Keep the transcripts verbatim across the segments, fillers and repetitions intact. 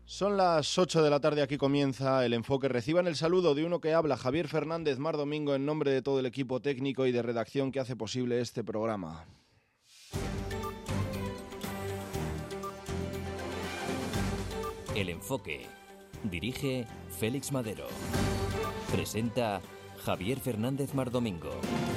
Son las ocho de la tarde, aquí comienza El Enfoque. Reciban el saludo de uno que habla, Javier Fernández Mar Domingo, en nombre de todo el equipo técnico y de redacción que hace posible este programa. El Enfoque. Dirige Félix Madero. Presenta Javier Fernández Mar Domingo.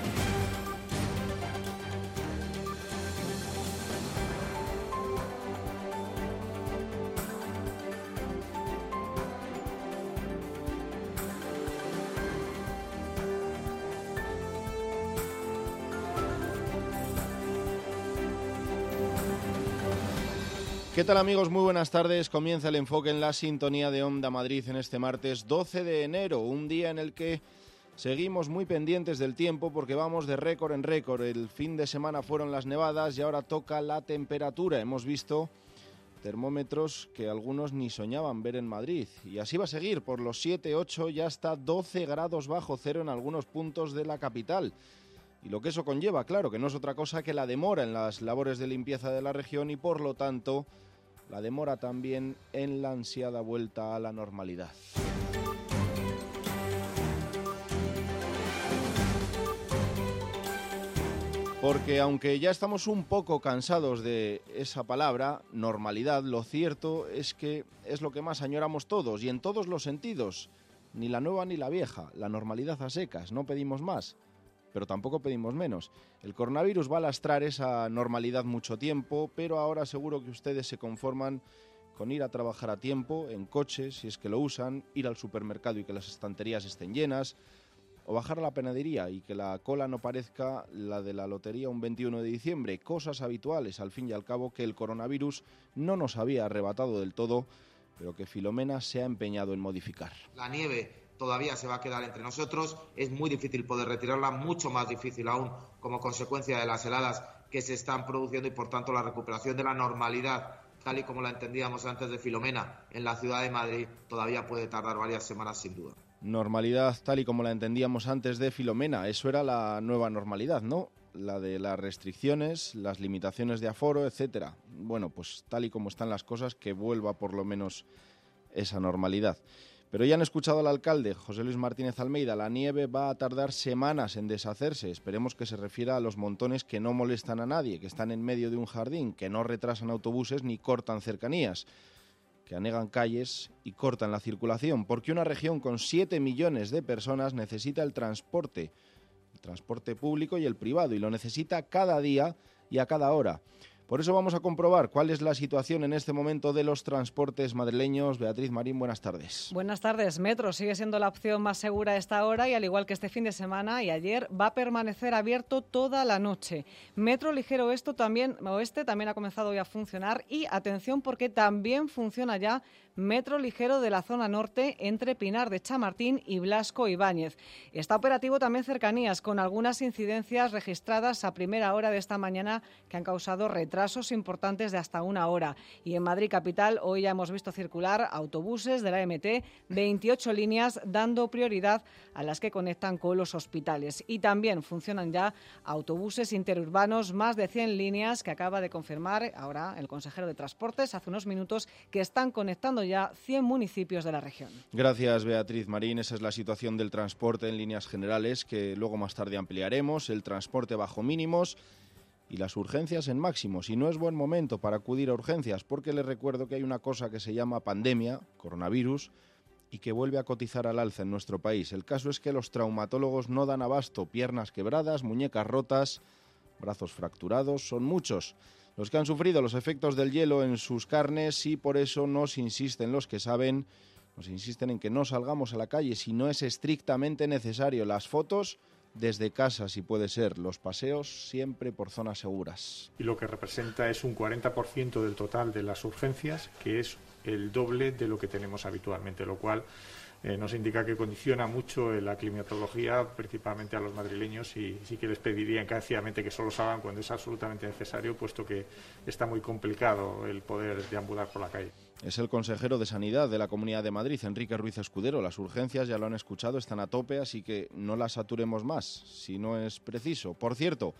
¿Qué tal, amigos? Muy buenas tardes. Comienza El Enfoque en la sintonía de Onda Madrid en este martes doce de enero, un día en el que seguimos muy pendientes del tiempo porque vamos de récord en récord. El fin de semana fueron las nevadas y ahora toca la temperatura. Hemos visto termómetros que algunos ni soñaban ver en Madrid. Y así va a seguir por los siete, ocho y hasta doce grados bajo cero en algunos puntos de la capital. Y lo que eso conlleva, claro, que no es otra cosa que la demora en las labores de limpieza de la región y, por lo tanto, la demora también en la ansiada vuelta a la normalidad. Porque aunque ya estamos un poco cansados de esa palabra, normalidad, lo cierto es que es lo que más añoramos todos y en todos los sentidos. Ni la nueva ni la vieja, la normalidad a secas, no pedimos más, pero tampoco pedimos menos. El coronavirus va a lastrar esa normalidad mucho tiempo, pero ahora seguro que ustedes se conforman con ir a trabajar a tiempo, en coche, si es que lo usan, ir al supermercado y que las estanterías estén llenas, o bajar a la panadería y que la cola no parezca la de la lotería un veintiuno de diciembre. Cosas habituales, al fin y al cabo, que el coronavirus no nos había arrebatado del todo, pero que Filomena se ha empeñado en modificar. La nieve todavía se va a quedar entre nosotros, es muy difícil poder retirarla, mucho más difícil aún como consecuencia de las heladas que se están produciendo y, por tanto, la recuperación de la normalidad, tal y como la entendíamos antes de Filomena, en la ciudad de Madrid, todavía puede tardar varias semanas sin duda. Normalidad tal y como la entendíamos antes de Filomena, eso era la nueva normalidad, ¿no? La de las restricciones, las limitaciones de aforo, etcétera. Bueno, pues tal y como están las cosas, que vuelva por lo menos esa normalidad. Pero ya han escuchado al alcalde, José Luis Martínez Almeida, la nieve va a tardar semanas en deshacerse. Esperemos que se refiera a los montones que no molestan a nadie, que están en medio de un jardín, que no retrasan autobuses ni cortan cercanías, que anegan calles y cortan la circulación, porque una región con siete millones de personas necesita el transporte, el transporte público y el privado, y lo necesita cada día y a cada hora. Por eso vamos a comprobar cuál es la situación en este momento de los transportes madrileños. Beatriz Marín, buenas tardes. Buenas tardes. Metro sigue siendo la opción más segura a esta hora y, al igual que este fin de semana y ayer, va a permanecer abierto toda la noche. Metro Ligero Oeste también, Oeste también ha comenzado hoy a funcionar y, atención, porque también funciona ya Metro Ligero de la zona norte entre Pinar de Chamartín y Blasco Ibáñez. Está operativo también Cercanías, con algunas incidencias registradas a primera hora de esta mañana que han causado retrasos Retrasos importantes de hasta una hora. Y en Madrid capital hoy ya hemos visto circular autobuses de la M T, veintiocho líneas, dando prioridad a las que conectan con los hospitales. Y también funcionan ya autobuses interurbanos, más de cien líneas, que acaba de confirmar ahora el consejero de Transportes hace unos minutos, que están conectando ya cien municipios de la región. Gracias, Beatriz Marín. Esa es la situación del transporte en líneas generales, que luego más tarde ampliaremos. El transporte bajo mínimos y las urgencias en máximos. Y no es buen momento para acudir a urgencias, porque les recuerdo que hay una cosa que se llama pandemia, coronavirus, y que vuelve a cotizar al alza en nuestro país. El caso es que los traumatólogos no dan abasto. Piernas quebradas, muñecas rotas, brazos fracturados, son muchos los que han sufrido los efectos del hielo en sus carnes, y por eso nos insisten los que saben, nos insisten en que no salgamos a la calle si no es estrictamente necesario. Las fotos desde casa, si puede ser, los paseos siempre por zonas seguras. Y lo que representa es un cuarenta por ciento del total de las urgencias, que es el doble de lo que tenemos habitualmente, lo cual eh, nos indica que condiciona mucho la climatología, principalmente a los madrileños, y sí que les pediría encarecidamente que solo salgan cuando es absolutamente necesario, puesto que está muy complicado el poder deambular por la calle. Es el consejero de Sanidad de la Comunidad de Madrid, Enrique Ruiz Escudero. Las urgencias, ya lo han escuchado, están a tope, así que no las saturemos más, si no es preciso. Por cierto,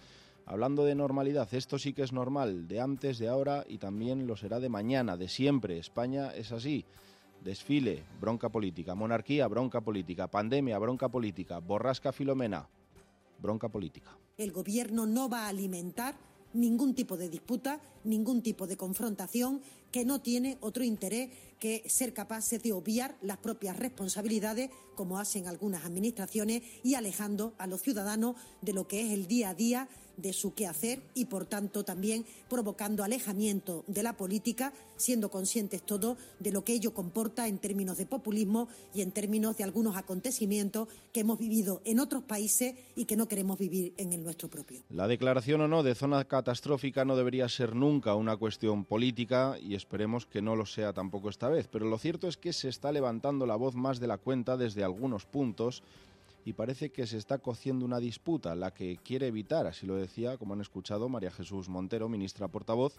Hablando de normalidad, esto sí que es normal, de antes, de ahora y también lo será de mañana, de siempre. España es así. Desfile, bronca política. Monarquía, bronca política. Pandemia, bronca política. Borrasca Filomena, bronca política. El Gobierno no va a alimentar ningún tipo de disputa, ningún tipo de confrontación que no tiene otro interés que ser capaces de obviar las propias responsabilidades, como hacen algunas administraciones, y alejando a los ciudadanos de lo que es el día a día de su quehacer y, por tanto, también provocando alejamiento de la política, siendo conscientes todos de lo que ello comporta en términos de populismo y en términos de algunos acontecimientos que hemos vivido en otros países y que no queremos vivir en el nuestro propio. La declaración o no de zona catastrófica no debería ser nunca una cuestión política y esperemos que no lo sea tampoco esta vez, pero lo cierto es que se está levantando la voz más de la cuenta desde algunos puntos y parece que se está cociendo una disputa, la que quiere evitar, así lo decía, como han escuchado, María Jesús Montero, ministra portavoz,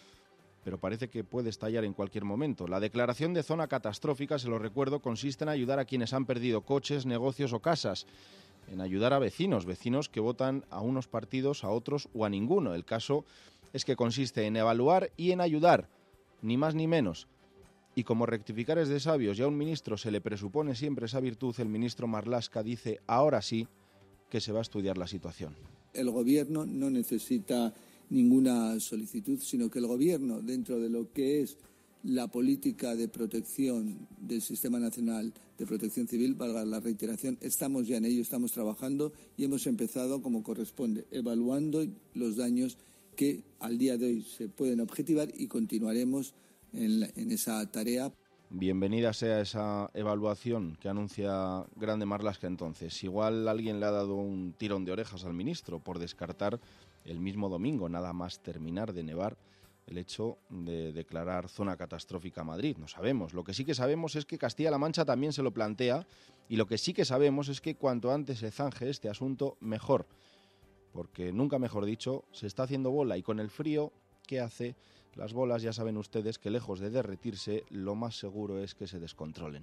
pero parece que puede estallar en cualquier momento. La declaración de zona catastrófica, se lo recuerdo, consiste en ayudar a quienes han perdido coches, negocios o casas, en ayudar a vecinos, vecinos que votan a unos partidos, a otros o a ninguno. El caso es que consiste en evaluar y en ayudar, ni más ni menos. Y como rectificar es de sabios y a un ministro se le presupone siempre esa virtud, el ministro Marlaska dice ahora sí que se va a estudiar la situación. El Gobierno no necesita ninguna solicitud, sino que el Gobierno, dentro de lo que es la política de protección del Sistema Nacional de Protección Civil, valga la reiteración, estamos ya en ello, estamos trabajando y hemos empezado como corresponde, evaluando los daños que al día de hoy se pueden objetivar y continuaremos En, la, en esa tarea. Bienvenida sea esa evaluación que anuncia Grande Marlaska entonces. Igual alguien le ha dado un tirón de orejas al ministro por descartar el mismo domingo, nada más terminar de nevar, el hecho de declarar zona catastrófica a Madrid. No sabemos. Lo que sí que sabemos es que Castilla-La Mancha también se lo plantea y lo que sí que sabemos es que cuanto antes se zanje este asunto, mejor. Porque, nunca mejor dicho, se está haciendo bola y con el frío, ¿qué hace? Las bolas ya saben ustedes que lejos de derretirse, lo más seguro es que se descontrolen.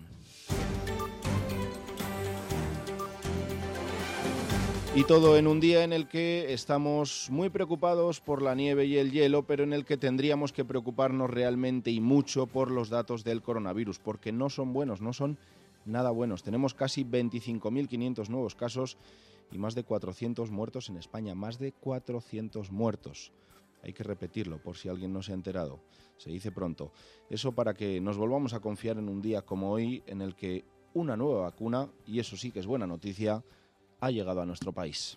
Y todo en un día en el que estamos muy preocupados por la nieve y el hielo, pero en el que tendríamos que preocuparnos realmente y mucho por los datos del coronavirus, porque no son buenos, no son nada buenos. Tenemos casi veinticinco mil quinientos nuevos casos y más de cuatrocientos muertos en España, más de cuatrocientos muertos. Hay que repetirlo por si alguien no se ha enterado. Se dice pronto. Eso para que nos volvamos a confiar en un día como hoy en el que una nueva vacuna, y eso sí que es buena noticia, ha llegado a nuestro país.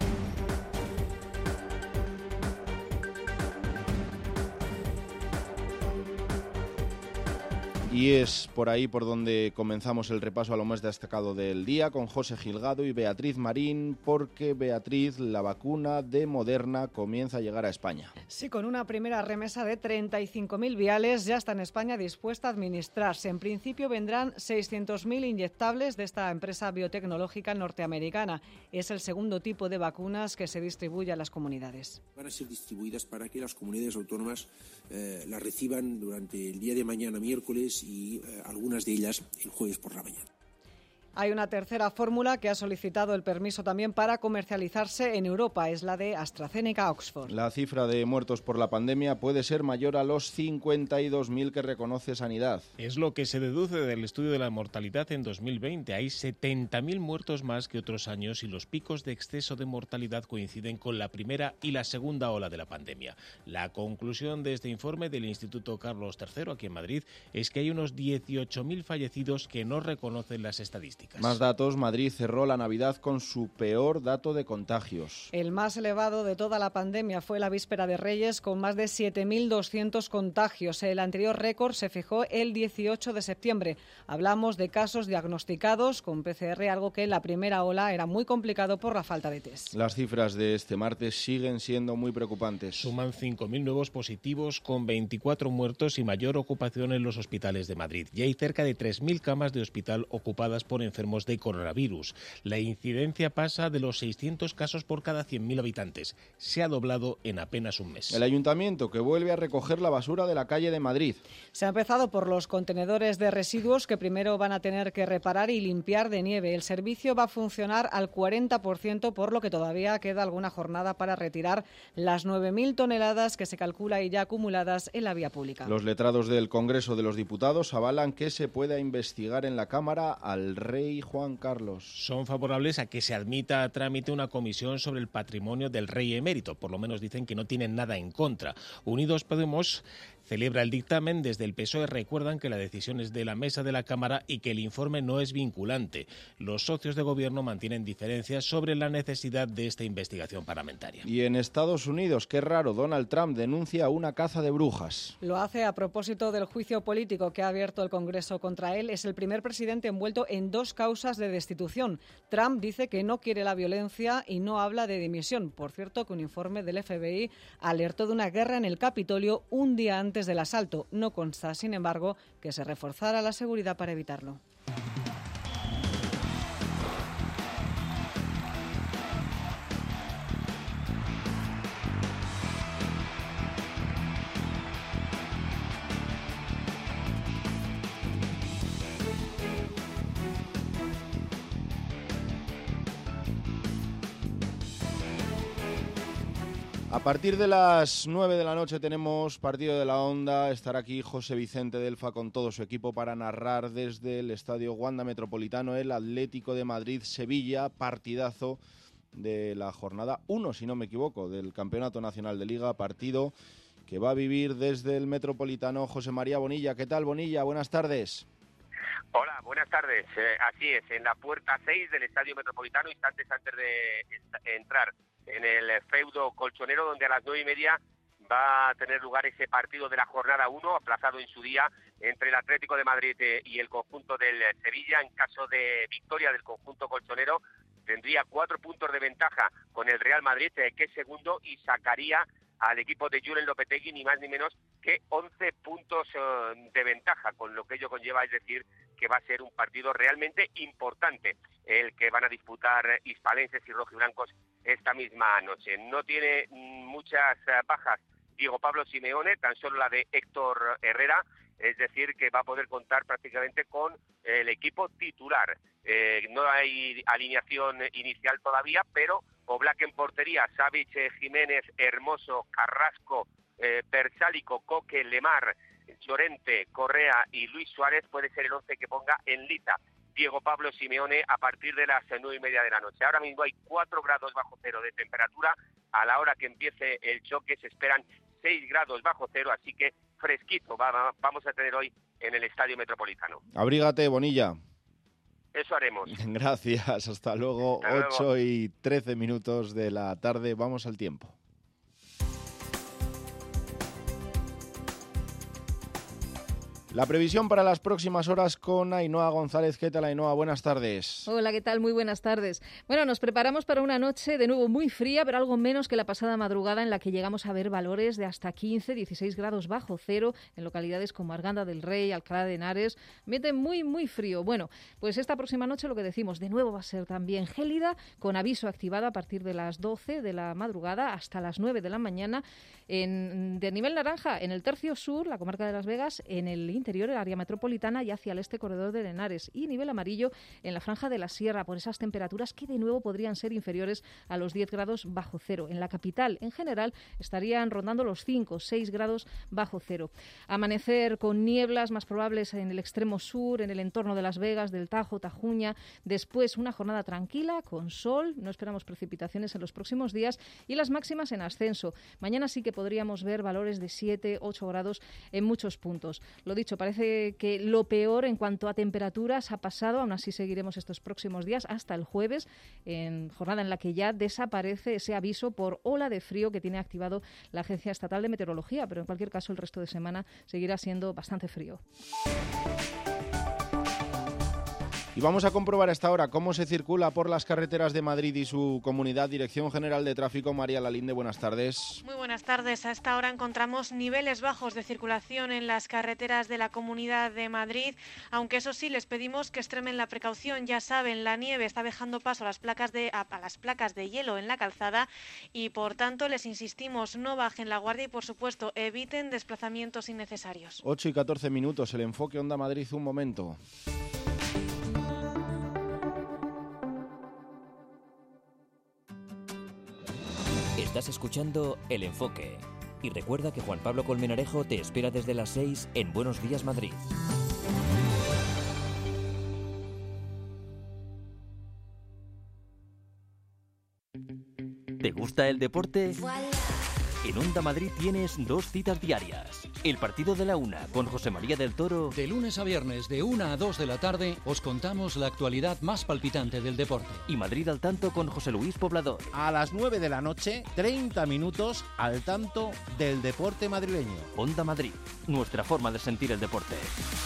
Y es por ahí por donde comenzamos el repaso a lo más destacado del día con José Gilgado y Beatriz Marín, porque Beatriz, la vacuna de Moderna comienza a llegar a España. Sí, con una primera remesa de treinta y cinco mil viales ya está en España dispuesta a administrarse. En principio vendrán seiscientos mil inyectables de esta empresa biotecnológica norteamericana. Es el segundo tipo de vacunas que se distribuye a las comunidades. Van a ser distribuidas para que las comunidades autónomas eh, las reciban durante el día de mañana, miércoles, y eh, algunas de ellas el jueves por la mañana. Hay una tercera fórmula que ha solicitado el permiso también para comercializarse en Europa, es la de AstraZeneca Oxford. La cifra de muertos por la pandemia puede ser mayor a los cincuenta y dos mil que reconoce Sanidad. Es lo que se deduce del estudio de la mortalidad en dos mil veinte. Hay setenta mil muertos más que otros años y los picos de exceso de mortalidad coinciden con la primera y la segunda ola de la pandemia. La conclusión de este informe del Instituto Carlos tercero aquí en Madrid es que hay unos dieciocho mil fallecidos que no reconocen las estadísticas. Más datos, Madrid cerró la Navidad con su peor dato de contagios. El más elevado de toda la pandemia fue la víspera de Reyes, con más de siete mil doscientos contagios. El anterior récord se fijó el dieciocho de septiembre. Hablamos de casos diagnosticados con P C R, algo que en la primera ola era muy complicado por la falta de test. Las cifras de este martes siguen siendo muy preocupantes. Suman cinco mil nuevos positivos con veinticuatro muertos y mayor ocupación en los hospitales de Madrid. Ya hay cerca de tres mil camas de hospital ocupadas por enfermedades enfermos de coronavirus. La incidencia pasa de los seiscientos casos por cada cien mil habitantes. Se ha doblado en apenas un mes. El ayuntamiento que vuelve a recoger la basura de la calle de Madrid. Se ha empezado por los contenedores de residuos que primero van a tener que reparar y limpiar de nieve. El servicio va a funcionar al cuarenta por ciento, por lo que todavía queda alguna jornada para retirar las nueve mil toneladas que se calcula y ya acumuladas en la vía pública. Los letrados del Congreso de los Diputados avalan que se pueda investigar en la Cámara al rey Juan Carlos. Son favorables a que se admita a trámite una comisión sobre el patrimonio del rey emérito. Por lo menos dicen que no tienen nada en contra. Unidos Podemos celebra el dictamen. Desde el P S O E recuerdan que la decisión es de la mesa de la Cámara y que el informe no es vinculante. Los socios de gobierno mantienen diferencias sobre la necesidad de esta investigación parlamentaria. Y en Estados Unidos, qué raro, Donald Trump denuncia una caza de brujas. Lo hace a propósito del juicio político que ha abierto el Congreso contra él. Es el primer presidente envuelto en dos causas de destitución. Trump dice que no quiere la violencia y no habla de dimisión. Por cierto, que un informe del F B I alertó de una guerra en el Capitolio un día antes del asalto. No consta, sin embargo, que se reforzara la seguridad para evitarlo. A partir de las nueve de la noche tenemos partido de la Onda. Estará aquí José Vicente Delfa con todo su equipo para narrar desde el Estadio Wanda Metropolitano el Atlético de Madrid-Sevilla, partidazo de la jornada uno, si no me equivoco, del Campeonato Nacional de Liga, partido que va a vivir desde el Metropolitano José María Bonilla. ¿Qué tal, Bonilla? Buenas tardes. Hola, buenas tardes. Eh, así es, en la puerta seis del Estadio Metropolitano, instantes antes de entrar en el feudo colchonero, donde a las nueve y media va a tener lugar ese partido de la jornada uno, aplazado en su día, entre el Atlético de Madrid y el conjunto del Sevilla. En caso de victoria del conjunto colchonero, tendría cuatro puntos de ventaja con el Real Madrid, eh, que es segundo, y sacaría al equipo de Julen Lopetegui ni más ni menos que once puntos eh, de ventaja, con lo que ello conlleva, es decir, que va a ser un partido realmente importante el que van a disputar hispalenses y rojiblancos esta misma noche. No tiene muchas bajas Diego Pablo Simeone, tan solo la de Héctor Herrera, es decir, que va a poder contar prácticamente con el equipo titular. Eh, no hay alineación inicial todavía, pero Oblak en portería, Savic, Jiménez, Hermoso, Carrasco, eh, Bersálico, Coque, Lemar, Llorente, Correa y Luis Suárez puede ser el once que ponga en lista Diego Pablo Simeone a partir de las nueve y media de la noche. Ahora mismo hay cuatro grados bajo cero de temperatura. A la hora que empiece el choque se esperan seis grados bajo cero, así que fresquito va, va, vamos a tener hoy en el Estadio Metropolitano. Abrígate, Bonilla. Eso haremos. Gracias, hasta luego. Hasta luego. ocho y trece minutos de la tarde, vamos al tiempo. La previsión para las próximas horas con Ainhoa González. ¿Qué tal, Ainhoa? Buenas tardes. Hola, ¿qué tal? Muy buenas tardes. Bueno, nos preparamos para una noche de nuevo muy fría, pero algo menos que la pasada madrugada, en la que llegamos a ver valores de hasta quince, dieciséis grados bajo cero en localidades como Arganda del Rey, Alcalá de Henares. Ambiente muy, muy frío. Bueno, pues esta próxima noche, lo que decimos, de nuevo va a ser también gélida, con aviso activado a partir de las doce de la madrugada hasta las nueve de la mañana. En, de nivel naranja, en el tercio sur, la comarca de Las Vegas, en el interior, el área metropolitana y hacia el este, corredor de Henares, y nivel amarillo en la franja de la sierra, por esas temperaturas que de nuevo podrían ser inferiores a los diez grados bajo cero. En la capital, en general, estarían rondando los cinco o seis grados bajo cero. Amanecer con nieblas más probables en el extremo sur, en el entorno de Las Vegas, del Tajo, Tajuña. Después, una jornada tranquila, con sol. No esperamos precipitaciones en los próximos días, y las máximas en ascenso. Mañana sí que podríamos ver valores de siete, ocho grados en muchos puntos. Lo dicho, parece que lo peor en cuanto a temperaturas ha pasado. Aún así seguiremos estos próximos días hasta el jueves, en jornada en la que ya desaparece ese aviso por ola de frío que tiene activado la Agencia Estatal de Meteorología, pero en cualquier caso el resto de semana seguirá siendo bastante frío. Y vamos a comprobar a esta hora cómo se circula por las carreteras de Madrid y su comunidad. Dirección General de Tráfico, María Lalinde, buenas tardes. Muy buenas tardes. A esta hora encontramos niveles bajos de circulación en las carreteras de la Comunidad de Madrid, aunque eso sí, les pedimos que extremen la precaución. Ya saben, la nieve está dejando paso a las placas de, a, a las placas de hielo en la calzada y, por tanto, les insistimos, no bajen la guardia y, por supuesto, eviten desplazamientos innecesarios. ocho y catorce minutos, el enfoque Onda Madrid, un momento. Estás escuchando El Enfoque. Y recuerda que Juan Pablo Colmenarejo te espera desde las seis en Buenos Días Madrid. ¿Te gusta el deporte? En Onda Madrid tienes dos citas diarias. El partido de la una con José María del Toro. De lunes a viernes, de una a dos de la tarde, os contamos la actualidad más palpitante del deporte. Y Madrid al tanto con José Luis Poblador. A las nueve de la noche, treinta minutos al tanto del deporte madrileño. Onda Madrid, nuestra forma de sentir el deporte.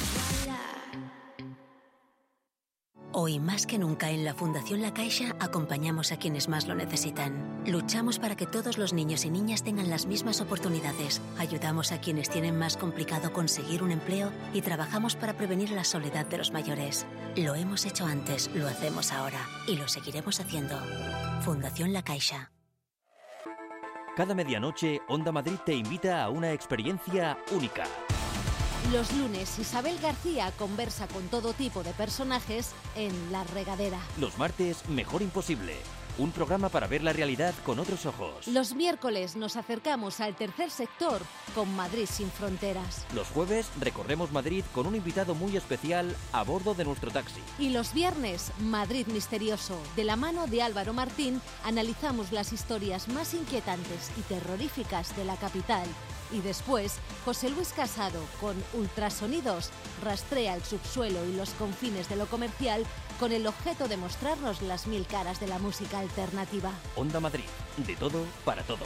Hoy más que nunca en la Fundación La Caixa acompañamos a quienes más lo necesitan. Luchamos para que todos los niños y niñas tengan las mismas oportunidades. Ayudamos a quienes tienen más complicado conseguir un empleo y trabajamos para prevenir la soledad de los mayores. Lo hemos hecho antes, lo hacemos ahora y lo seguiremos haciendo. Fundación La Caixa. Cada medianoche, Onda Madrid te invita a una experiencia única. Los lunes, Isabel García conversa con todo tipo de personajes en La Regadera. Los martes, Mejor Imposible. Un programa para ver la realidad con otros ojos. Los miércoles nos acercamos al tercer sector con Madrid sin fronteras. Los jueves recorremos Madrid con un invitado muy especial a bordo de nuestro taxi. Y los viernes, Madrid Misterioso. De la mano de Álvaro Martín, analizamos las historias más inquietantes y terroríficas de la capital. Y después, José Luis Casado, con Ultrasonidos, rastrea el subsuelo y los confines de lo comercial con el objeto de mostrarnos las mil caras de la música alternativa. Onda Madrid, de todo para todos.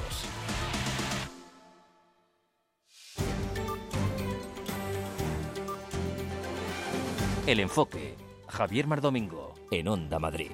El Enfoque, Javier Mardomingo, en Onda Madrid.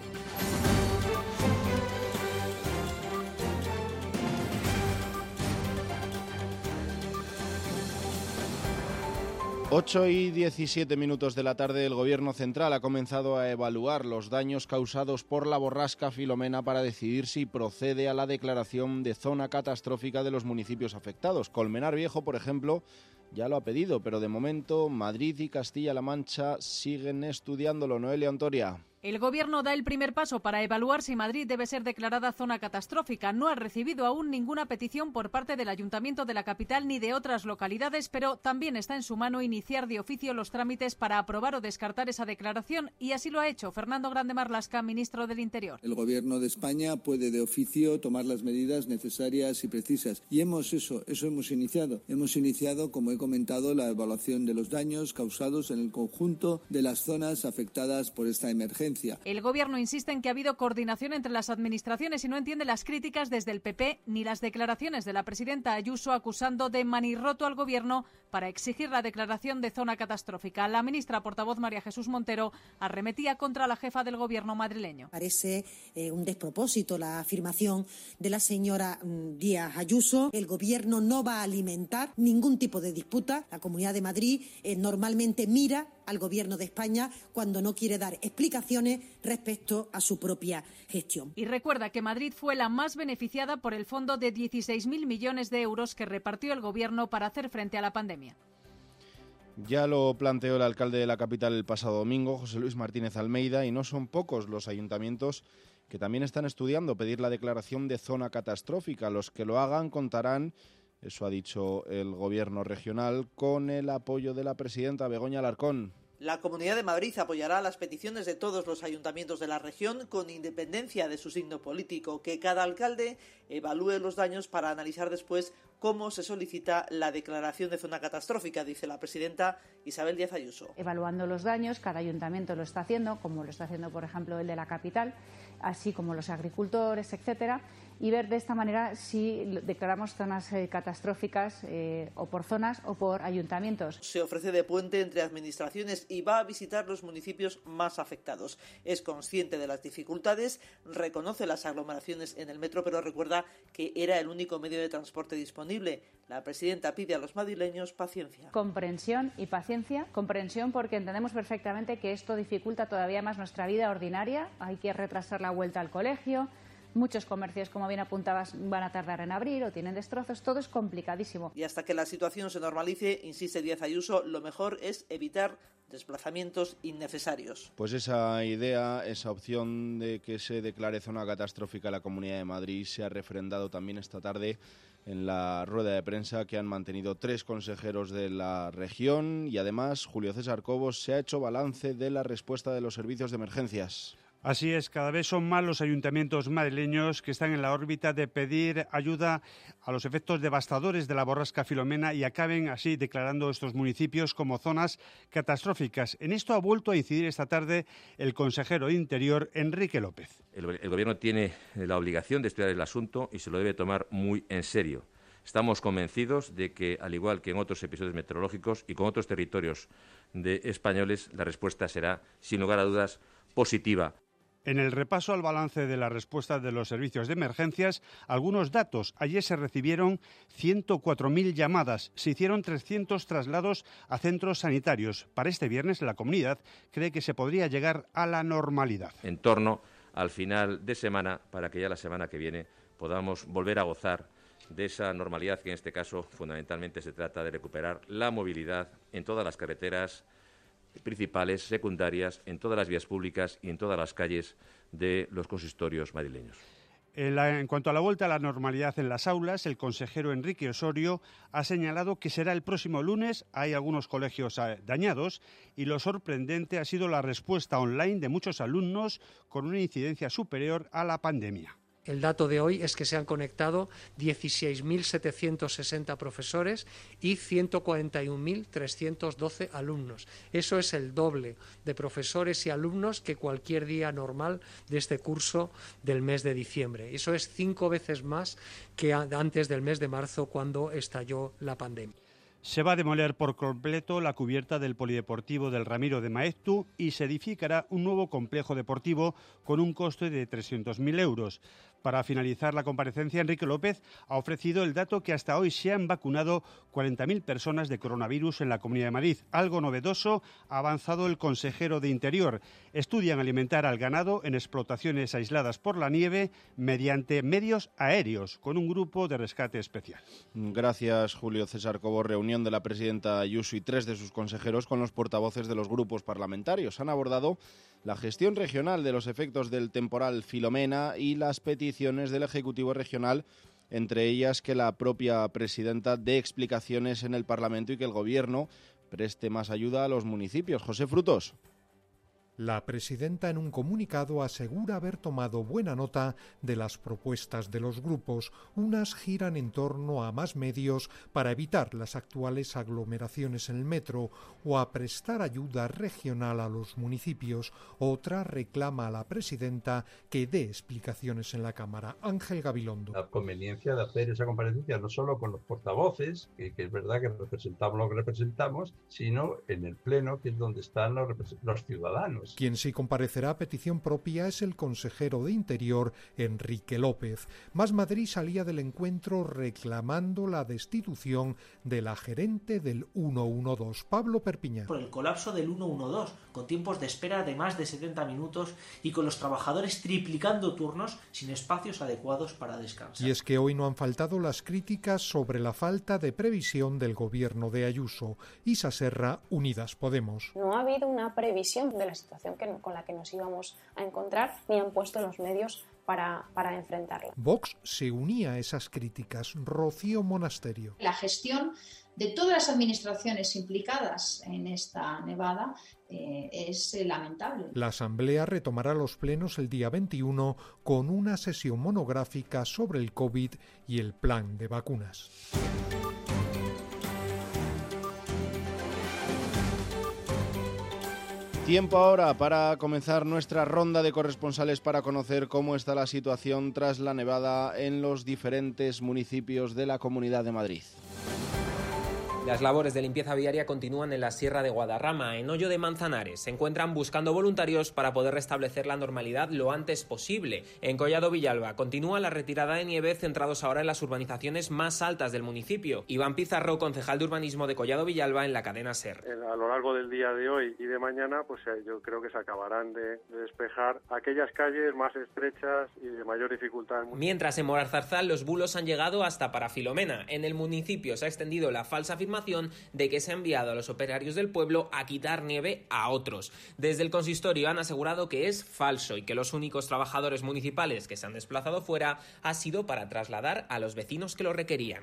ocho y diecisiete minutos de la tarde, el Gobierno central ha comenzado a evaluar los daños causados por la borrasca Filomena para decidir si procede a la declaración de zona catastrófica de los municipios afectados. Colmenar Viejo, por ejemplo, ya lo ha pedido, pero de momento Madrid y Castilla-La Mancha siguen estudiándolo. Noelia Ontoria. El Gobierno da el primer paso para evaluar si Madrid debe ser declarada zona catastrófica. No ha recibido aún ninguna petición por parte del Ayuntamiento de la capital ni de otras localidades, pero también está en su mano iniciar de oficio los trámites para aprobar o descartar esa declaración, y así lo ha hecho Fernando Grande Marlaska, ministro del Interior. El Gobierno de España puede de oficio tomar las medidas necesarias y precisas. Y hemos eso, eso hemos iniciado. Hemos iniciado, como he comentado, la evaluación de los daños causados en el conjunto de las zonas afectadas por esta emergencia. El Gobierno insiste en que ha habido coordinación entre las administraciones y no entiende las críticas desde el P P ni las declaraciones de la presidenta Ayuso acusando de manirroto al Gobierno para exigir la declaración de zona catastrófica. La ministra portavoz María Jesús Montero arremetía contra la jefa del Gobierno madrileño. Parece eh, un despropósito la afirmación de la señora mm, Díaz Ayuso. El Gobierno no va a alimentar ningún tipo de disputa. La Comunidad de Madrid eh, normalmente mira al Gobierno de España cuando no quiere dar explicaciones respecto a su propia gestión. Y recuerda que Madrid fue la más beneficiada por el fondo de dieciséis mil millones de euros que repartió el Gobierno para hacer frente a la pandemia. Ya lo planteó el alcalde de la capital el pasado domingo, José Luis Martínez Almeida, y no son pocos los ayuntamientos que también están estudiando pedir la declaración de zona catastrófica. Los que lo hagan contarán, eso ha dicho el Gobierno regional, con el apoyo de la presidenta Begoña Alarcón. La Comunidad de Madrid apoyará las peticiones de todos los ayuntamientos de la región con independencia de su signo político, que cada alcalde evalúe los daños para analizar después cómo se solicita la declaración de zona catastrófica, dice la presidenta Isabel Díaz Ayuso. Evaluando los daños, cada ayuntamiento lo está haciendo, como lo está haciendo, por ejemplo, el de la capital, así como los agricultores, etcétera, y ver de esta manera si declaramos zonas eh, catastróficas eh, o por zonas o por ayuntamientos. Se ofrece de puente entre administraciones y va a visitar los municipios más afectados. Es consciente de las dificultades, reconoce las aglomeraciones en el metro, pero recuerda que era el único medio de transporte disponible. La presidenta pide a los madrileños paciencia. Comprensión y paciencia. Comprensión porque entendemos perfectamente que esto dificulta todavía más nuestra vida ordinaria. Hay que retrasar la vuelta al colegio. Muchos comercios, como bien apuntabas, van a tardar en abrir o tienen destrozos. Todo es complicadísimo. Y hasta que la situación se normalice, insiste Díaz Ayuso, lo mejor es evitar desplazamientos innecesarios. Pues esa idea, esa opción de que se declare zona catastrófica la Comunidad de Madrid se ha refrendado también esta tarde en la rueda de prensa que han mantenido tres consejeros de la región y además Julio César Cobos se ha hecho balance de la respuesta de los servicios de emergencias. Así es, cada vez son más los ayuntamientos madrileños que están en la órbita de pedir ayuda a los efectos devastadores de la borrasca Filomena y acaben así declarando estos municipios como zonas catastróficas. En esto ha vuelto a incidir esta tarde el consejero de Interior, Enrique López. El, el Gobierno tiene la obligación de estudiar el asunto y se lo debe tomar muy en serio. Estamos convencidos de que, al igual que en otros episodios meteorológicos y con otros territorios de españoles, la respuesta será, sin lugar a dudas, positiva. En el repaso al balance de la respuesta de los servicios de emergencias, algunos datos. Ayer se recibieron ciento cuatro mil llamadas, se hicieron trescientos traslados a centros sanitarios. Para este viernes la comunidad cree que se podría llegar a la normalidad. En torno al final de semana, para que ya la semana que viene podamos volver a gozar de esa normalidad que en este caso fundamentalmente se trata de recuperar la movilidad en todas las carreteras principales, secundarias, en todas las vías públicas y en todas las calles de los consistorios madrileños. En, la, en cuanto a la vuelta a la normalidad en las aulas, el consejero Enrique Osorio ha señalado que será el próximo lunes. Hay algunos colegios dañados y lo sorprendente ha sido la respuesta online de muchos alumnos con una incidencia superior a la pandemia. El dato de hoy es que se han conectado dieciséis mil setecientos sesenta profesores y ciento cuarenta y un mil trescientos doce alumnos. Eso es el doble de profesores y alumnos que cualquier día normal de este curso del mes de diciembre. Eso es cinco veces más que antes del mes de marzo, cuando estalló la pandemia. Se va a demoler por completo la cubierta del polideportivo del Ramiro de Maeztu y se edificará un nuevo complejo deportivo con un coste de trescientos mil euros. Para finalizar la comparecencia, Enrique López ha ofrecido el dato que hasta hoy se han vacunado cuarenta mil personas de coronavirus en la Comunidad de Madrid. Algo novedoso ha avanzado el consejero de Interior. Estudian alimentar al ganado en explotaciones aisladas por la nieve mediante medios aéreos, con un grupo de rescate especial. Gracias, Julio César Cobos. Reunión de la presidenta Ayuso y tres de sus consejeros con los portavoces de los grupos parlamentarios. Han abordado la gestión regional de los efectos del temporal Filomena y las peticiones del Ejecutivo regional, entre ellas que la propia presidenta dé explicaciones en el Parlamento y que el Gobierno preste más ayuda a los municipios. José Frutos. La presidenta en un comunicado asegura haber tomado buena nota de las propuestas de los grupos. Unas giran en torno a más medios para evitar las actuales aglomeraciones en el metro o a prestar ayuda regional a los municipios. Otra reclama a la presidenta que dé explicaciones en la Cámara. Ángel Gabilondo. La conveniencia de hacer esa comparecencia no solo con los portavoces, que, que es verdad que representamos lo que representamos, sino en el Pleno, que es donde están los, los ciudadanos. Quien sí comparecerá a petición propia es el consejero de Interior, Enrique López. Más Madrid salía del encuentro reclamando la destitución de la gerente del ciento doce, Pablo Perpiñán. Por el colapso del ciento doce, con tiempos de espera de más de setenta minutos y con los trabajadores triplicando turnos sin espacios adecuados para descansar. Y es que hoy no han faltado las críticas sobre la falta de previsión del gobierno de Ayuso. Isa Serra, Unidas Podemos. No ha habido una previsión de la situación que, con la que nos íbamos a encontrar, ni han puesto los medios para, para enfrentarla. Vox se unía a esas críticas. Rocío Monasterio. La gestión de todas las administraciones implicadas en esta nevada eh, es eh, lamentable. La Asamblea retomará los plenos el día veintiuno con una sesión monográfica sobre el COVID y el plan de vacunas. Tiempo ahora para comenzar nuestra ronda de corresponsales para conocer cómo está la situación tras la nevada en los diferentes municipios de la Comunidad de Madrid. Las labores de limpieza viaria continúan en la Sierra de Guadarrama. En Hoyo de Manzanares se encuentran buscando voluntarios para poder restablecer la normalidad lo antes posible. En Collado Villalba continúa la retirada de nieve, centrados ahora en las urbanizaciones más altas del municipio. Iván Pizarro, concejal de urbanismo de Collado Villalba, en la cadena SER. A lo largo del día de hoy y de mañana, pues yo creo que se acabarán de, de despejar aquellas calles más estrechas y de mayor dificultad. Mientras en Moralzarzal los bulos han llegado hasta para Filomena. En el municipio se ha extendido la falsa afirmación de que se ha enviado a los operarios del pueblo a quitar nieve a otros. Desde el consistorio han asegurado que es falso y que los únicos trabajadores municipales que se han desplazado fuera ha sido para trasladar a los vecinos que lo requerían.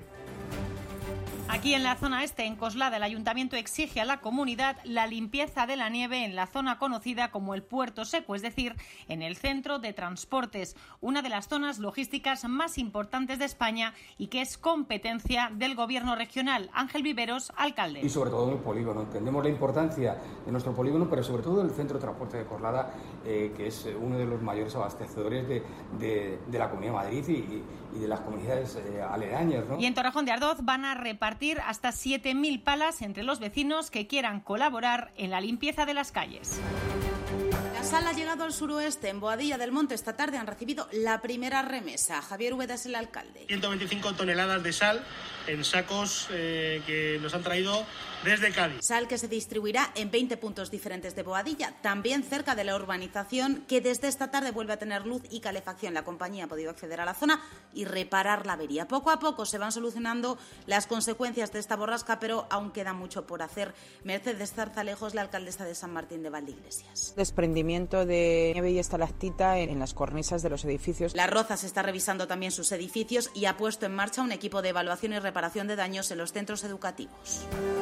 Aquí en la zona este, en Coslada, el ayuntamiento exige a la comunidad la limpieza de la nieve en la zona conocida como el Puerto Seco, es decir, en el centro de transportes, una de las zonas logísticas más importantes de España y que es competencia del gobierno regional. Ángel Viveros, alcalde. Y sobre todo en el polígono. Entendemos la importancia de nuestro polígono, pero sobre todo del centro de transporte de Coslada, eh, que es uno de los mayores abastecedores de, de, de la Comunidad de Madrid y, y, y de las comunidades eh, aledañas, ¿no? Y en Torrejón de Ardoz van a repartir hasta siete mil palas entre los vecinos que quieran colaborar en la limpieza de las calles. La sal ha llegado al suroeste. En Boadilla del Monte esta tarde han recibido la primera remesa. Javier Úbeda es el alcalde. ciento veinticinco toneladas de sal en sacos eh, que nos han traído desde Cádiz. Sal que se distribuirá en veinte puntos diferentes de Boadilla, también cerca de la urbanización que desde esta tarde vuelve a tener luz y calefacción. La compañía ha podido acceder a la zona y reparar la avería. Poco a poco se van solucionando las consecuencias de esta borrasca, pero aún queda mucho por hacer. Mercedes Zarzalejos, la alcaldesa de San Martín de Valdeiglesias. Desprendimiento de nieve y estalactita en las cornisas de los edificios. La Rozas está revisando también sus edificios y ha puesto en marcha un equipo de evaluación y reparación de daños en los centros educativos.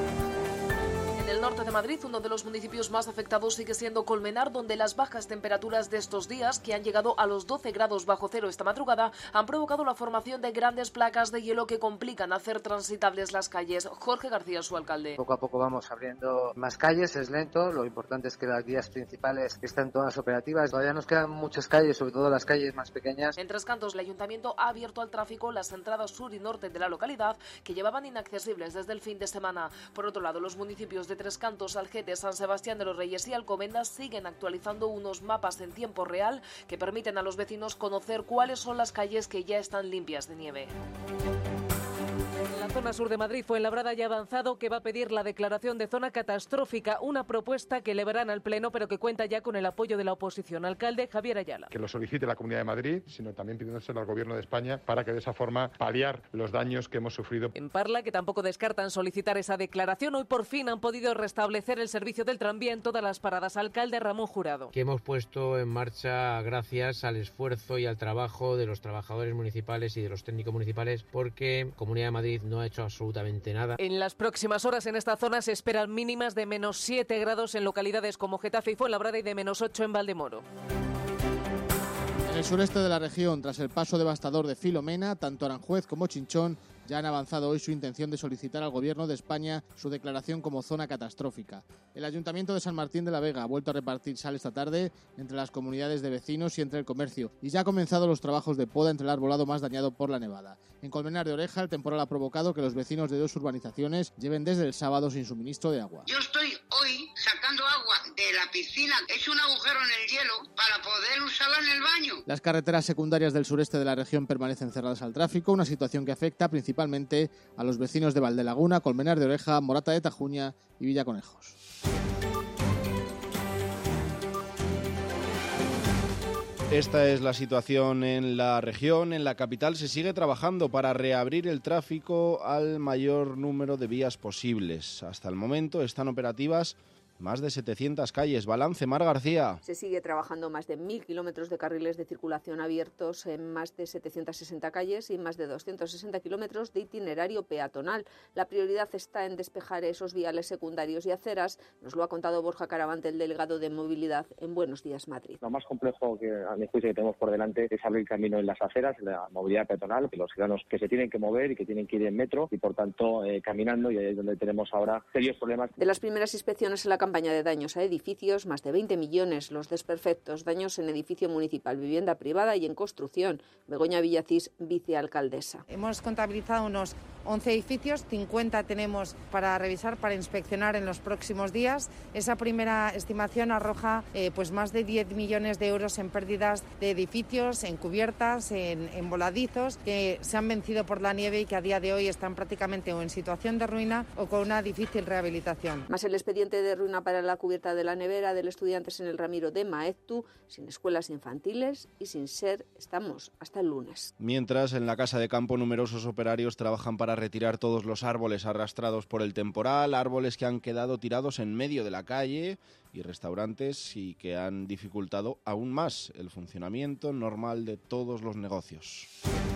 En el norte de Madrid, uno de los municipios más afectados sigue siendo Colmenar, donde las bajas temperaturas de estos días, que han llegado a los doce grados bajo cero esta madrugada, han provocado la formación de grandes placas de hielo que complican hacer transitables las calles. Jorge García, su alcalde. Poco a poco vamos abriendo más calles, es lento, lo importante es que las vías principales están todas operativas. Todavía nos quedan muchas calles, sobre todo las calles más pequeñas. En Tres Cantos, el ayuntamiento ha abierto al tráfico las entradas sur y norte de la localidad, que llevaban inaccesibles desde el fin de semana. Por otro lado, los municipios de Tres Cantos, Algete, San Sebastián de los Reyes y Alcobendas siguen actualizando unos mapas en tiempo real que permiten a los vecinos conocer cuáles son las calles que ya están limpias de nieve. La zona sur de Madrid, Fuenlabrada ya ha avanzado que va a pedir la declaración de zona catastrófica, una propuesta que elevarán al Pleno, pero que cuenta ya con el apoyo de la oposición. Alcalde Javier Ayala. Que lo solicite la Comunidad de Madrid, sino también pidiéndoselo al Gobierno de España para que de esa forma paliar los daños que hemos sufrido. En Parla, que tampoco descartan solicitar esa declaración, hoy por fin han podido restablecer el servicio del tranvía en todas las paradas. Alcalde Ramón Jurado. Que hemos puesto en marcha gracias al esfuerzo y al trabajo de los trabajadores municipales y de los técnicos municipales, porque Comunidad de Madrid no ha hecho absolutamente nada. En las próximas horas en esta zona se esperan mínimas de menos siete grados en localidades como Getafe y Fuenlabrada y de menos ocho en Valdemoro. En el sureste de la región, tras el paso devastador de Filomena, tanto Aranjuez como Chinchón ya han avanzado hoy su intención de solicitar al Gobierno de España su declaración como zona catastrófica. El Ayuntamiento de San Martín de la Vega ha vuelto a repartir sal esta tarde entre las comunidades de vecinos y entre el comercio, y ya han comenzado los trabajos de poda entre el arbolado más dañado por la nevada. En Colmenar de Oreja, el temporal ha provocado que los vecinos de dos urbanizaciones lleven desde el sábado sin suministro de agua. Yo estoy hoy sacando agua de la piscina, he hecho un agujero en el hielo para poder usarla en el baño. Las carreteras secundarias del sureste de la región permanecen cerradas al tráfico, una situación que afecta principalmente principalmente a los vecinos de Valdelaguna, Colmenar de Oreja, Morata de Tajuña y Villaconejos. Esta es la situación en la región. En la capital se sigue trabajando para reabrir el tráfico al mayor número de vías posibles. Hasta el momento están operativas más de setecientas calles. Balance, Mar García. Se sigue trabajando más de mil kilómetros de carriles de circulación abiertos en más de setecientas sesenta calles y más de doscientos sesenta kilómetros de itinerario peatonal. La prioridad está en despejar esos viales secundarios y aceras. Nos lo ha contado Borja Caravante, el delegado de Movilidad en Buenos Días Madrid. Lo más complejo que a mi juicio que tenemos por delante es abrir camino en las aceras, en la movilidad peatonal, que los ciudadanos que se tienen que mover y que tienen que ir en metro y por tanto eh, caminando, y ahí es donde tenemos ahora serios problemas. De las primeras inspecciones en la campaña de daños a edificios, más de veinte millones los desperfectos, daños en edificio municipal, vivienda privada y en construcción. Begoña Villacís, vicealcaldesa. Hemos contabilizado unos once edificios, cincuenta tenemos para revisar, para inspeccionar en los próximos días. Esa primera estimación arroja eh, pues más de diez millones de euros en pérdidas de edificios, en cubiertas, en, en voladizos, que se han vencido por la nieve y que a día de hoy están prácticamente o en situación de ruina o con una difícil rehabilitación. Más el expediente de ruina para la cubierta de la nevera del Estudiantes en el Ramiro de Maeztu, sin escuelas infantiles y sin ser, estamos hasta el lunes. Mientras, en la Casa de Campo, numerosos operarios trabajan para retirar todos los árboles arrastrados por el temporal, árboles que han quedado tirados en medio de la calle y restaurantes y que han dificultado aún más el funcionamiento normal de todos los negocios.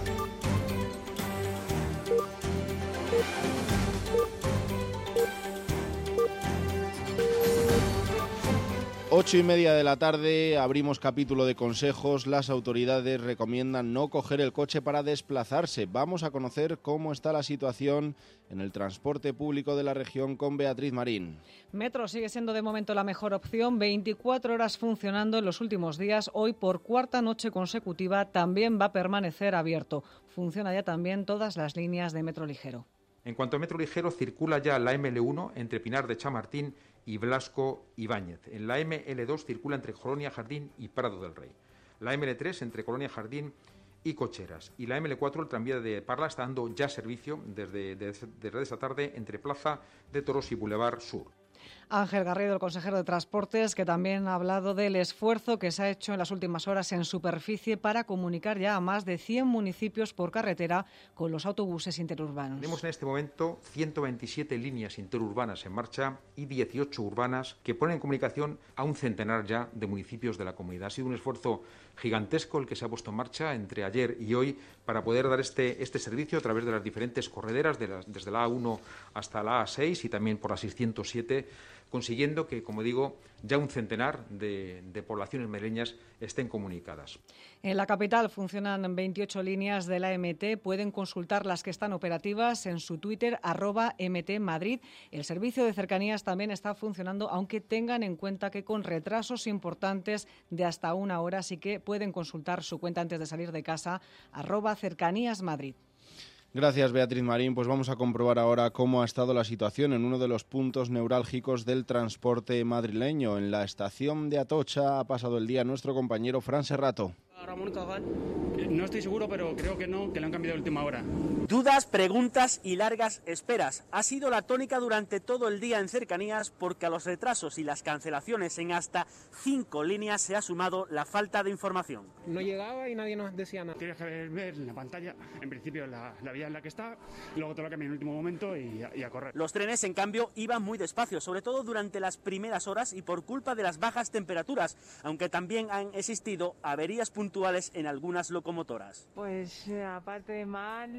Ocho y media de la tarde, abrimos capítulo de consejos. Las autoridades recomiendan no coger el coche para desplazarse. Vamos a conocer cómo está la situación en el transporte público de la región con Beatriz Marín. Metro sigue siendo de momento la mejor opción, veinticuatro horas funcionando en los últimos días. Hoy, por cuarta noche consecutiva, también va a permanecer abierto. Funciona ya también todas las líneas de Metro Ligero. En cuanto a Metro Ligero, circula ya la eme ele uno entre Pinar de Chamartín y Blasco Ibáñez. En la eme ele dos circula entre Colonia Jardín y Prado del Rey. La eme ele tres entre Colonia Jardín y Cocheras. Y la eme ele cuatro, el tranvía de Parla, está dando ya servicio desde, desde, desde esta tarde entre Plaza de Toros y Boulevard Sur. Ángel Garrido, el consejero de Transportes, que también ha hablado del esfuerzo que se ha hecho en las últimas horas en superficie para comunicar ya a más de cien municipios por carretera con los autobuses interurbanos. Tenemos en este momento ciento veintisiete líneas interurbanas en marcha y dieciocho urbanas que ponen en comunicación a un centenar ya de municipios de la comunidad. Ha sido un esfuerzo gigantesco el que se ha puesto en marcha entre ayer y hoy para poder dar este, este servicio a través de las diferentes correderas, de las, desde la A uno hasta la A seis y también por la seiscientos siete, consiguiendo que, como digo, ya un centenar de, de poblaciones madrileñas estén comunicadas. En la capital funcionan veintiocho líneas de la eme te. Pueden consultar las que están operativas en su Twitter, arroba eme te Madrid. El servicio de cercanías también está funcionando, aunque tengan en cuenta que con retrasos importantes de hasta una hora, así que pueden consultar su cuenta antes de salir de casa, arroba cercanías Madrid. Gracias, Beatriz Marín. Pues vamos a comprobar ahora cómo ha estado la situación en uno de los puntos neurálgicos del transporte madrileño. En la estación de Atocha ha pasado el día nuestro compañero Fran Serrato. Ramón Cajal, no estoy seguro, pero creo que no, que le han cambiado de última hora. Dudas, preguntas y largas esperas. Ha sido la tónica durante todo el día en cercanías porque a los retrasos y las cancelaciones en hasta cinco líneas se ha sumado la falta de información. No llegaba y nadie nos decía nada. Tienes que ver en la pantalla, en principio, la, la vía en la que está, luego te lo cambian en el último momento y a, y a correr. Los trenes, en cambio, iban muy despacio, sobre todo durante las primeras horas y por culpa de las bajas temperaturas, aunque también han existido averías puntuales en algunas locomotoras. Pues eh, aparte de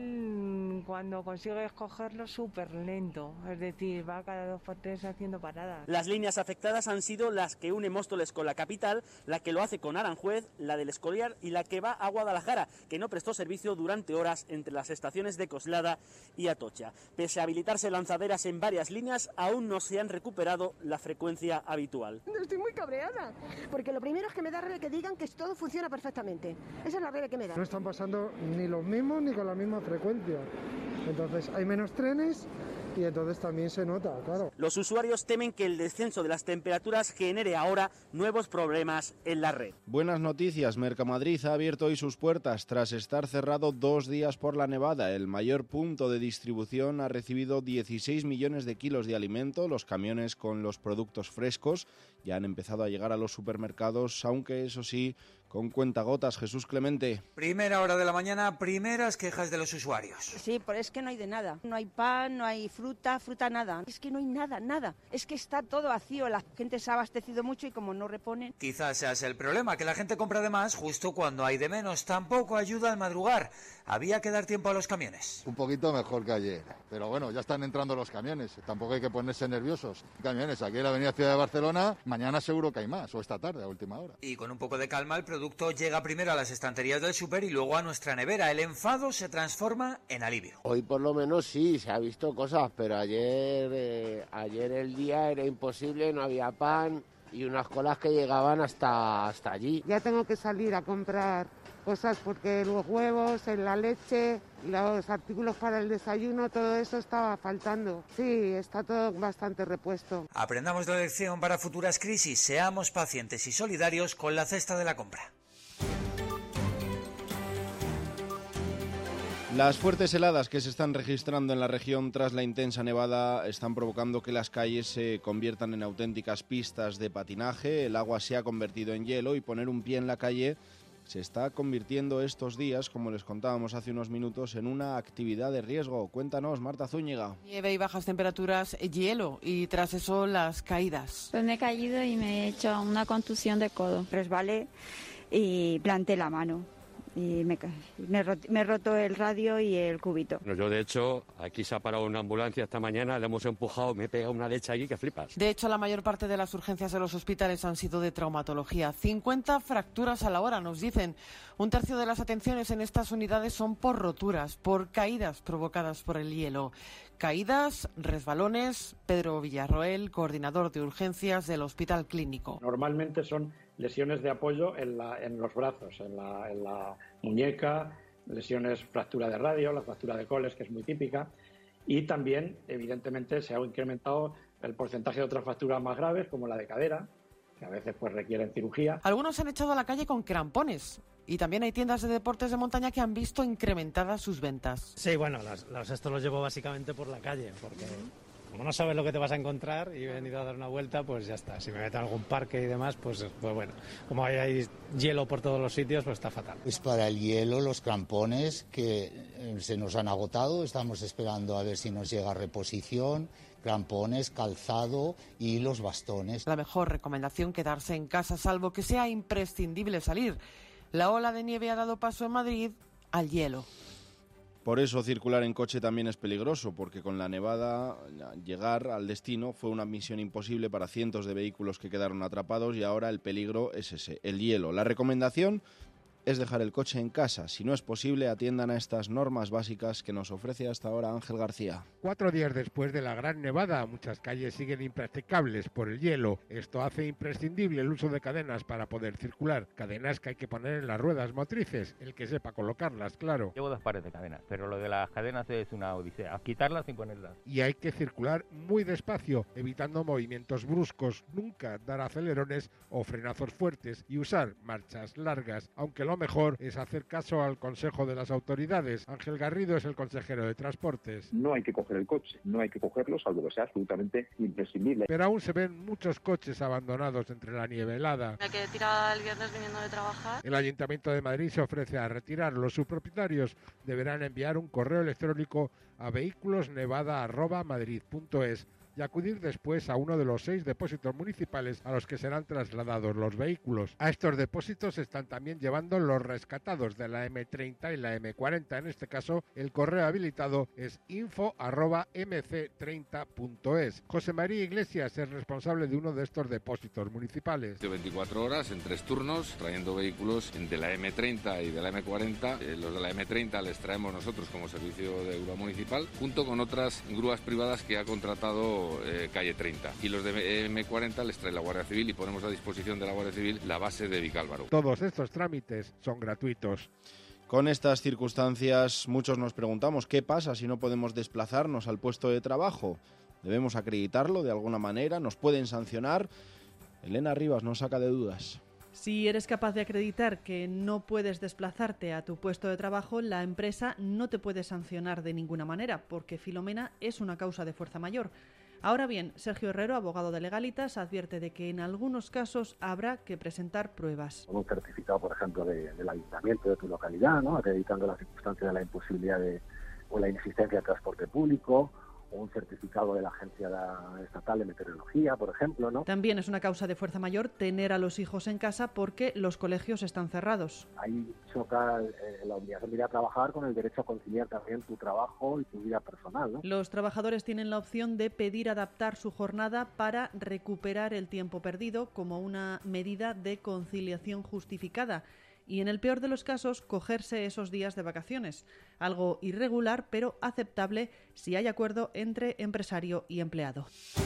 mal, cuando consigues cogerlo súper lento, es decir, va cada dos por tres haciendo paradas. Las líneas afectadas han sido las que une Móstoles con la capital, la que lo hace con Aranjuez, la del Escorial y la que va a Guadalajara, que no prestó servicio durante horas entre las estaciones de Coslada y Atocha. Pese a habilitarse lanzaderas en varias líneas, aún no se han recuperado la frecuencia habitual. Estoy muy cabreada, porque lo primero es que me da rabia que digan que todo funciona perfectamente. Esa es la rabia que me da. No están pasando ni los mismos ni con la misma frecuencia. Entonces hay menos trenes y entonces también se nota, claro. Los usuarios temen que el descenso de las temperaturas genere ahora nuevos problemas en la red. Buenas noticias, Mercamadrid ha abierto hoy sus puertas tras estar cerrado dos días por la nevada. El mayor punto de distribución ha recibido dieciséis millones de kilos de alimento. Los camiones con los productos frescos ya han empezado a llegar a los supermercados, aunque eso sí, con cuentagotas. Jesús Clemente. Primera hora de la mañana, primeras quejas de los usuarios. Sí, pero es que no hay de nada. No hay pan, no hay fruta, fruta nada. Es que no hay nada, nada. Es que está todo vacío. La gente se ha abastecido mucho y como no reponen... Quizás sea ese el problema, que la gente compra de más justo cuando hay de menos. Tampoco ayuda al madrugar. Había que dar tiempo a los camiones. Un poquito mejor que ayer. Pero bueno, ya están entrando los camiones. Tampoco hay que ponerse nerviosos. Camiones aquí en la avenida Ciudad de Barcelona, mañana seguro que hay más, o esta tarde, a última hora. Y con un poco de calma, el producto producto llega primero a las estanterías del súper y luego a nuestra nevera. El enfado se transforma en alivio. Hoy por lo menos sí, se ha visto cosas, pero ayer, eh, ayer el día era imposible, no había pan y unas colas que llegaban hasta, hasta allí. Ya tengo que salir a comprar cosas porque los huevos, la leche, los artículos para el desayuno, todo eso estaba faltando. Sí, está todo bastante repuesto. Aprendamos la lección para futuras crisis, seamos pacientes y solidarios con la cesta de la compra. Las fuertes heladas que se están registrando en la región tras la intensa nevada están provocando que las calles se conviertan en auténticas pistas de patinaje. El agua se ha convertido en hielo y poner un pie en la calle se está convirtiendo estos días, como les contábamos hace unos minutos, en una actividad de riesgo. Cuéntanos, Marta Zúñiga. Nieve y bajas temperaturas, hielo y tras eso las caídas. Pues me he caído y me he hecho una contusión de codo. Resbalé y planté la mano. Y me, me, me he roto el radio y el cúbito. Yo, de hecho, aquí se ha parado una ambulancia esta mañana, le hemos empujado, me he pegado una leche aquí que flipas. De hecho, la mayor parte de las urgencias de los hospitales han sido de traumatología. cincuenta fracturas a la hora, nos dicen. Un tercio de las atenciones en estas unidades son por roturas, por caídas provocadas por el hielo. Caídas, resbalones. Pedro Villarroel, coordinador de urgencias del Hospital Clínico. Normalmente son lesiones de apoyo en, la, en los brazos, en la, en la muñeca, lesiones, fractura de radio, la fractura de Coles, que es muy típica, y también, evidentemente, se ha incrementado el porcentaje de otras fracturas más graves, como la de cadera, que a veces pues requieren cirugía. Algunos se han echado a la calle con crampones. Y también hay tiendas de deportes de montaña que han visto incrementadas sus ventas. Sí, bueno, los, los, esto los llevo básicamente por la calle, porque como no sabes lo que te vas a encontrar y he venido a dar una vuelta, pues ya está. Si me meto a algún parque y demás, pues, pues bueno, como hay, hay hielo por todos los sitios, pues está fatal. Pues para el hielo, los crampones que se nos han agotado, estamos esperando a ver si nos llega reposición, crampones, calzado y los bastones. La mejor recomendación, quedarse en casa, salvo que sea imprescindible salir. La ola de nieve ha dado paso en Madrid al hielo. Por eso circular en coche también es peligroso, porque con la nevada llegar al destino fue una misión imposible para cientos de vehículos que quedaron atrapados y ahora el peligro es ese, el hielo. La recomendación es dejar el coche en casa. Si no es posible, atiendan a estas normas básicas que nos ofrece hasta ahora Ángel García. Cuatro días después de la gran nevada, muchas calles siguen impracticables por el hielo. Esto hace imprescindible el uso de cadenas para poder circular. Cadenas que hay que poner en las ruedas motrices, el que sepa colocarlas, claro. Llevo dos pares de cadenas, pero lo de las cadenas es una odisea. Quitarlas y ponerlas. Y hay que circular muy despacio, evitando movimientos bruscos, nunca dar acelerones o frenazos fuertes y usar marchas largas, aunque lo Lo mejor es hacer caso al consejo de las autoridades. Ángel Garrido es el consejero de Transportes. No hay que coger el coche, no hay que cogerlo salvo que sea absolutamente imprescindible. Pero aún se ven muchos coches abandonados entre la nieve helada. El que tira el viernes viniendo de trabajar. El Ayuntamiento de Madrid se ofrece a retirarlos. Sus propietarios deberán enviar un correo electrónico a vehículos nevada arroba madrid punto es y acudir después a uno de los seis depósitos municipales a los que serán trasladados los vehículos. A estos depósitos se están también llevando los rescatados de la eme treinta y la eme cuarenta. En este caso, el correo habilitado es info arroba eme ce treinta punto es. José María Iglesias es responsable de uno de estos depósitos municipales. De veinticuatro horas, en tres turnos, trayendo vehículos de la eme treinta y de la eme cuarenta. Eh, los de la eme treinta les traemos nosotros como servicio de grúa municipal, junto con otras grúas privadas que ha contratado Eh, calle treinta, y los de eme cuarenta les trae la Guardia Civil y ponemos a disposición de la Guardia Civil la base de Vicálvaro. Todos estos trámites son gratuitos. Con estas circunstancias, muchos nos preguntamos qué pasa si no podemos desplazarnos al puesto de trabajo. ¿Debemos acreditarlo de alguna manera? ¿Nos pueden sancionar? Elena Rivas nos saca de dudas. Si eres capaz de acreditar que no puedes desplazarte a tu puesto de trabajo, la empresa no te puede sancionar de ninguna manera, porque Filomena es una causa de fuerza mayor. Ahora bien, Sergio Herrero, abogado de Legalitas, advierte de que en algunos casos habrá que presentar pruebas. Un certificado, por ejemplo, de, del ayuntamiento de tu localidad, ¿no?, acreditando las circunstancias de la imposibilidad de, o la inexistencia de transporte público, o un certificado de la Agencia Estatal de Meteorología, por ejemplo, ¿no? También es una causa de fuerza mayor tener a los hijos en casa porque los colegios están cerrados. Ahí choca eh, la obligación de ir a trabajar con el derecho a conciliar también tu trabajo y tu vida personal, ¿no? Los trabajadores tienen la opción de pedir adaptar su jornada para recuperar el tiempo perdido como una medida de conciliación justificada. Y en el peor de los casos, cogerse esos días de vacaciones. Algo irregular, pero aceptable si hay acuerdo entre empresario y empleado.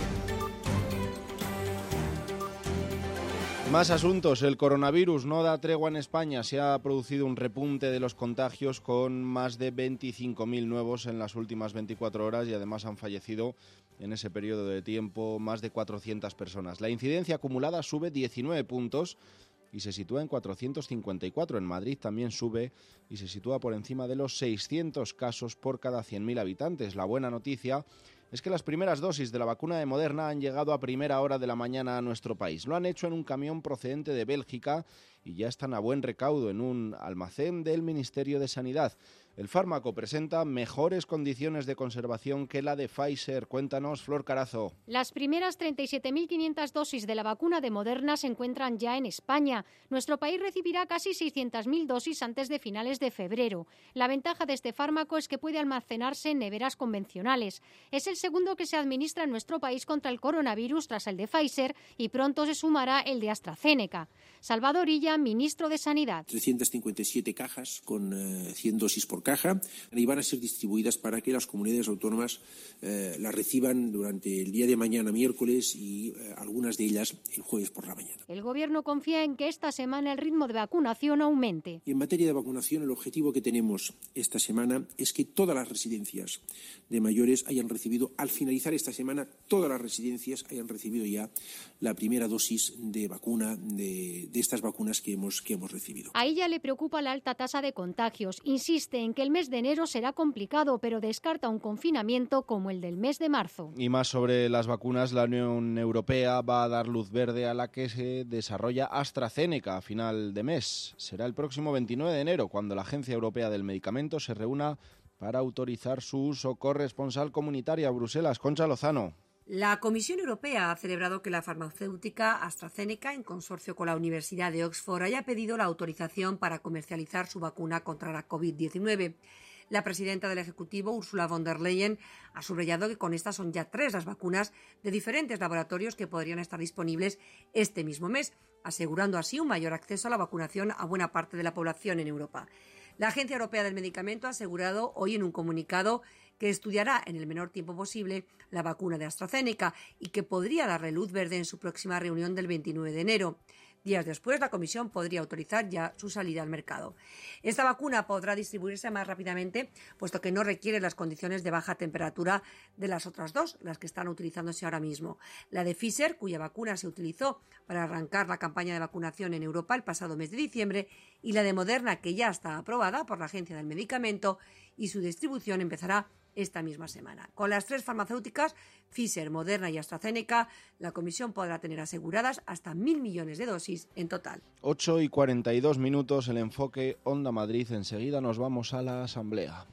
Más asuntos. El coronavirus no da tregua en España. Se ha producido un repunte de los contagios con más de veinticinco mil nuevos en las últimas veinticuatro horas y además han fallecido en ese periodo de tiempo más de cuatrocientas personas. La incidencia acumulada sube diecinueve puntos y se sitúa en cuatrocientos cincuenta y cuatro. En Madrid también sube y se sitúa por encima de los seiscientos casos por cada cien mil habitantes. La buena noticia es que las primeras dosis de la vacuna de Moderna han llegado a primera hora de la mañana a nuestro país. Lo han hecho en un camión procedente de Bélgica y ya están a buen recaudo en un almacén del Ministerio de Sanidad. El fármaco presenta mejores condiciones de conservación que la de Pfizer. Cuéntanos, Flor Carazo. Las primeras treinta y siete mil quinientas dosis de la vacuna de Moderna se encuentran ya en España. Nuestro país recibirá casi seiscientas mil dosis antes de finales de febrero. La ventaja de este fármaco es que puede almacenarse en neveras convencionales. Es el segundo que se administra en nuestro país contra el coronavirus tras el de Pfizer y pronto se sumará el de AstraZeneca. Salvador Illa, ministro de Sanidad. trescientas cincuenta y siete cajas con eh, cien dosis por caja y van a ser distribuidas para que las comunidades autónomas eh, las reciban durante el día de mañana, miércoles, y eh, algunas de ellas el jueves por la mañana. El Gobierno confía en que esta semana el ritmo de vacunación aumente. Y en materia de vacunación, el objetivo que tenemos esta semana es que todas las residencias de mayores hayan recibido, al finalizar esta semana, todas las residencias hayan recibido ya la primera dosis de vacuna, de, de estas vacunas que hemos, que hemos recibido. A ella le preocupa la alta tasa de contagios. Insiste en que el mes de enero será complicado, pero descarta un confinamiento como el del mes de marzo. Y más sobre las vacunas, la Unión Europea va a dar luz verde a la que se desarrolla AstraZeneca a final de mes. Será el próximo veintinueve de enero cuando la Agencia Europea del Medicamento se reúna para autorizar su uso. Corresponsal comunitaria a Bruselas, Concha Lozano. La Comisión Europea ha celebrado que la farmacéutica AstraZeneca, en consorcio con la Universidad de Oxford, haya pedido la autorización para comercializar su vacuna contra la covid diecinueve. La presidenta del Ejecutivo, Ursula von der Leyen, ha subrayado que con estas son ya tres las vacunas de diferentes laboratorios que podrían estar disponibles este mismo mes, asegurando así un mayor acceso a la vacunación a buena parte de la población en Europa. La Agencia Europea del Medicamento ha asegurado hoy en un comunicado que estudiará en el menor tiempo posible la vacuna de AstraZeneca y que podría darle luz verde en su próxima reunión del veintinueve de enero. Días después, la Comisión podría autorizar ya su salida al mercado. Esta vacuna podrá distribuirse más rápidamente, puesto que no requiere las condiciones de baja temperatura de las otras dos, las que están utilizándose ahora mismo. La de Pfizer, cuya vacuna se utilizó para arrancar la campaña de vacunación en Europa el pasado mes de diciembre, y la de Moderna, que ya está aprobada por la Agencia del Medicamento, y su distribución empezará esta misma semana. Con las tres farmacéuticas, Pfizer, Moderna y AstraZeneca, la Comisión podrá tener aseguradas hasta mil millones de dosis en total. ocho y cuarenta y dos minutos, el enfoque Onda Madrid. Enseguida nos vamos a la Asamblea.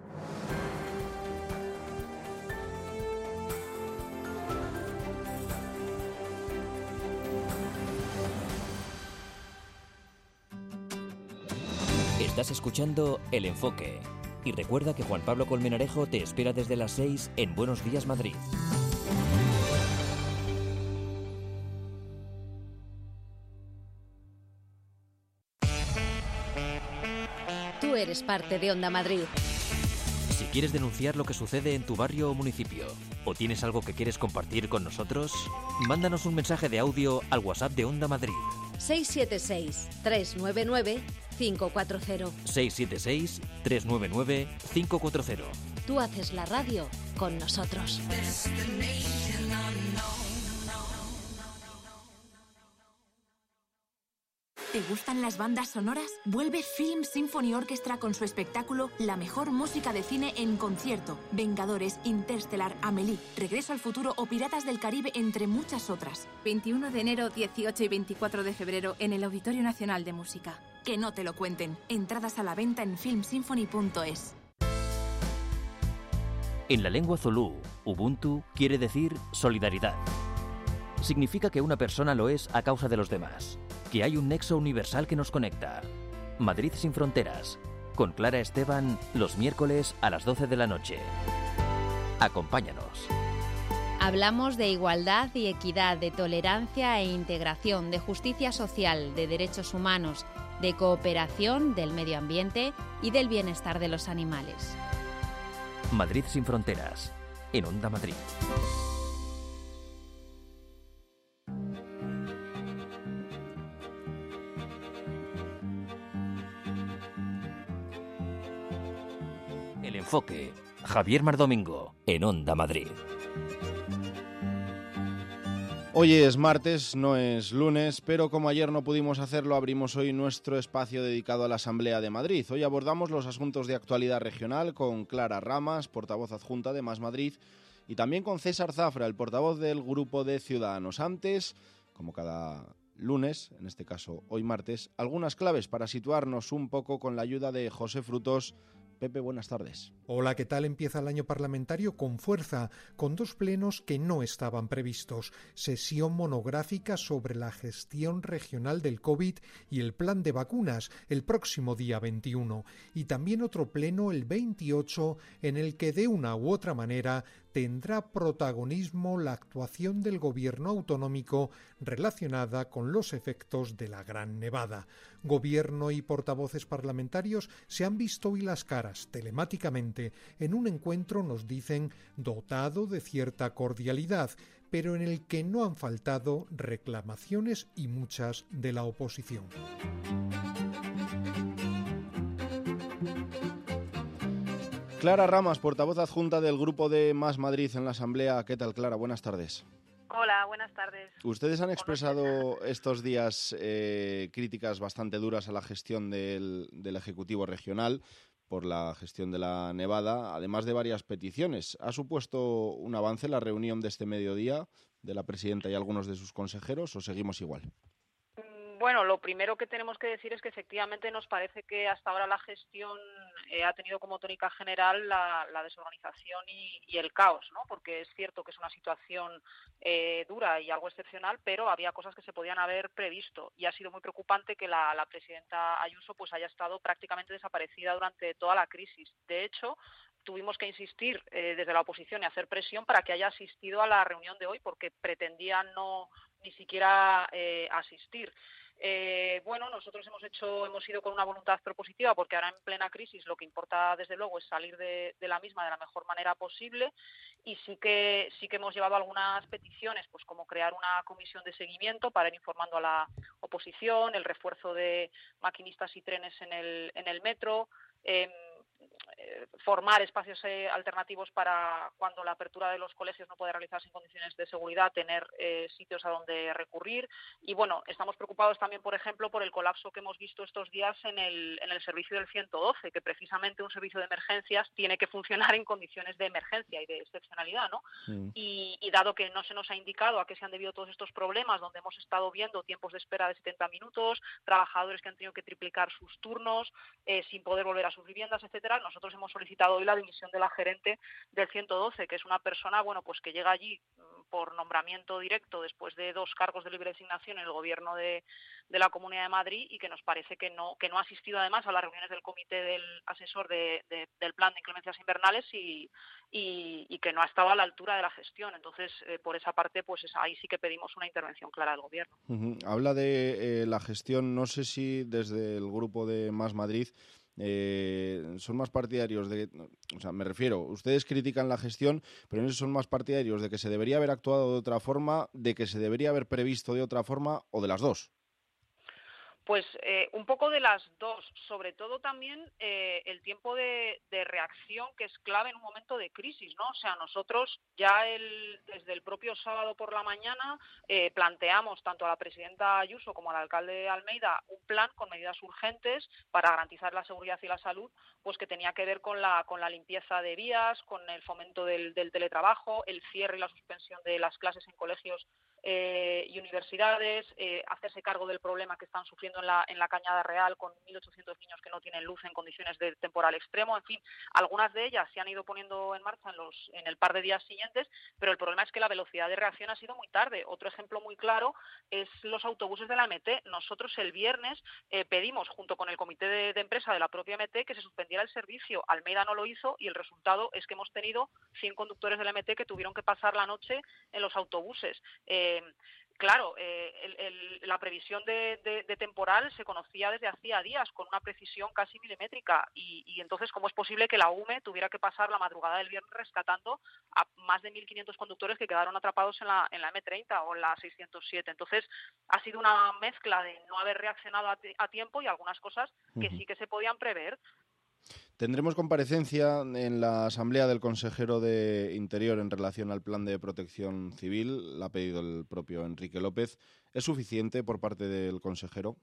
Estás escuchando El Enfoque. Y recuerda que Juan Pablo Colmenarejo te espera desde las seis en Buenos Días Madrid. Tú eres parte de Onda Madrid. Si quieres denunciar lo que sucede en tu barrio o municipio, o tienes algo que quieres compartir con nosotros, mándanos un mensaje de audio al WhatsApp de Onda Madrid. seis siete seis, tres nueve nueve, cinco cuatro cero. seis siete seis, tres nueve nueve, cinco cuatro cero. Tú haces la radio con nosotros. ¿Te gustan las bandas sonoras? Vuelve Film Symphony Orchestra con su espectáculo La mejor música de cine en concierto. Vengadores, Interstellar, Amélie, Regreso al futuro o Piratas del Caribe, entre muchas otras. veintiuno de enero, dieciocho y veinticuatro de febrero en el Auditorio Nacional de Música. Que no te lo cuenten. Entradas a la venta en film symphony punto es. En la lengua zulú, Ubuntu quiere decir solidaridad. Significa que una persona lo es a causa de los demás, que hay un nexo universal que nos conecta. Madrid sin fronteras, con Clara Esteban, los miércoles a las doce de la noche. Acompáñanos. Hablamos de igualdad y equidad, de tolerancia e integración, de justicia social, de derechos humanos, de cooperación, del medio ambiente y del bienestar de los animales. Madrid sin fronteras, en Onda Madrid. El enfoque. Javier Mardomingo, en Onda Madrid. Hoy es martes, no es lunes, pero como ayer no pudimos hacerlo, abrimos hoy nuestro espacio dedicado a la Asamblea de Madrid. Hoy abordamos los asuntos de actualidad regional con Clara Ramas, portavoz adjunta de Más Madrid, y también con César Zafra, el portavoz del Grupo de Ciudadanos. Antes, como cada lunes, en este caso hoy martes, algunas claves para situarnos un poco con la ayuda de José Frutos. Pepe, buenas tardes. Hola, ¿qué tal? Empieza el año parlamentario con fuerza, con dos plenos que no estaban previstos. Sesión monográfica sobre la gestión regional del COVID y el plan de vacunas el próximo día veintiuno. Y también otro pleno el veintiocho en el que de una u otra manera tendrá protagonismo la actuación del gobierno autonómico relacionada con los efectos de la Gran Nevada. Gobierno y portavoces parlamentarios se han visto hoy las caras telemáticamente en un encuentro, nos dicen, dotado de cierta cordialidad, pero en el que no han faltado reclamaciones y muchas de la oposición. Clara Ramas, portavoz adjunta del Grupo de Más Madrid en la Asamblea. ¿Qué tal, Clara? Buenas tardes. Hola, buenas tardes. Ustedes han expresado estos días eh, críticas bastante duras a la gestión del, del Ejecutivo regional por la gestión de la nevada, además de varias peticiones. ¿Ha supuesto un avance la reunión de este mediodía de la presidenta y algunos de sus consejeros o seguimos igual? Bueno, lo primero que tenemos que decir es que efectivamente nos parece que hasta ahora la gestión eh, ha tenido como tónica general la, la desorganización y, y el caos, ¿no? Porque es cierto que es una situación eh, dura y algo excepcional, pero había cosas que se podían haber previsto y ha sido muy preocupante que la, la presidenta Ayuso pues haya estado prácticamente desaparecida durante toda la crisis. De hecho, tuvimos que insistir eh, desde la oposición y hacer presión para que haya asistido a la reunión de hoy porque pretendía no ni siquiera eh, asistir. Eh, bueno, nosotros hemos hecho, hemos ido con una voluntad propositiva porque ahora en plena crisis lo que importa desde luego es salir de, de la misma de la mejor manera posible y sí que sí que hemos llevado algunas peticiones, pues como crear una comisión de seguimiento para ir informando a la oposición, el refuerzo de maquinistas y trenes en el en el metro. Eh, formar espacios eh, alternativos para cuando la apertura de los colegios no puede realizarse en condiciones de seguridad, tener eh, sitios a donde recurrir. Y bueno, estamos preocupados también, por ejemplo, por el colapso que hemos visto estos días en el, en el servicio del ciento doce, que precisamente un servicio de emergencias tiene que funcionar en condiciones de emergencia y de excepcionalidad, ¿no? Mm. Y, y dado que no se nos ha indicado a qué se han debido todos estos problemas, donde hemos estado viendo tiempos de espera de setenta minutos, trabajadores que han tenido que triplicar sus turnos eh, sin poder volver a sus viviendas, etcétera, nosotros hemos solicitado hoy la dimisión de la gerente del ciento doce, que es una persona, bueno, pues que llega allí por nombramiento directo después de dos cargos de libre designación en el gobierno de, de la Comunidad de Madrid y que nos parece que no que no ha asistido además a las reuniones del comité del asesor de, de, del plan de inclemencias invernales y, y, y que no ha estado a la altura de la gestión. Entonces, eh, por esa parte, pues es, ahí sí que pedimos una intervención clara del gobierno. Uh-huh. Habla de eh, la gestión, no sé si desde el grupo de Más Madrid Eh, son más partidarios de, o sea, me refiero, ustedes critican la gestión, pero no son más partidarios de que se debería haber actuado de otra forma, de que se debería haber previsto de otra forma o de las dos. Pues eh, un poco de las dos, sobre todo también eh, el tiempo de, de reacción que es clave en un momento de crisis, ¿no? O sea, nosotros ya el, desde el propio sábado por la mañana eh, planteamos tanto a la presidenta Ayuso como al alcalde de Almeida un plan con medidas urgentes para garantizar la seguridad y la salud, pues que tenía que ver con la con la limpieza de vías, con el fomento del, del teletrabajo, el cierre y la suspensión de las clases en colegios eh, y universidades, eh, hacerse cargo del problema que están sufriendo en la, en la Cañada Real con mil ochocientos niños que no tienen luz en condiciones de temporal extremo. En fin, algunas de ellas se han ido poniendo en marcha en, los, en el par de días siguientes, pero el problema es que la velocidad de reacción ha sido muy tarde. Otro ejemplo muy claro es los autobuses de la M T. Nosotros el viernes eh, pedimos, junto con el comité de, de empresa de la propia M T, que se suspendiera el servicio. Almeida no lo hizo y el resultado es que hemos tenido cien conductores de la M T que tuvieron que pasar la noche en los autobuses. Eh, Claro, eh, el, el, la previsión de, de, de temporal se conocía desde hacía días con una precisión casi milimétrica y, y entonces ¿cómo es posible que la U M E tuviera que pasar la madrugada del viernes rescatando a más de mil quinientos conductores que quedaron atrapados en la, en la M treinta o en la seiscientos siete? Entonces ha sido una mezcla de no haber reaccionado a, a tiempo y algunas cosas que uh-huh. sí que se podían prever. Tendremos comparecencia en la Asamblea del consejero de Interior en relación al plan de protección civil. La ha pedido el propio Enrique López. ¿Es suficiente por parte del consejero?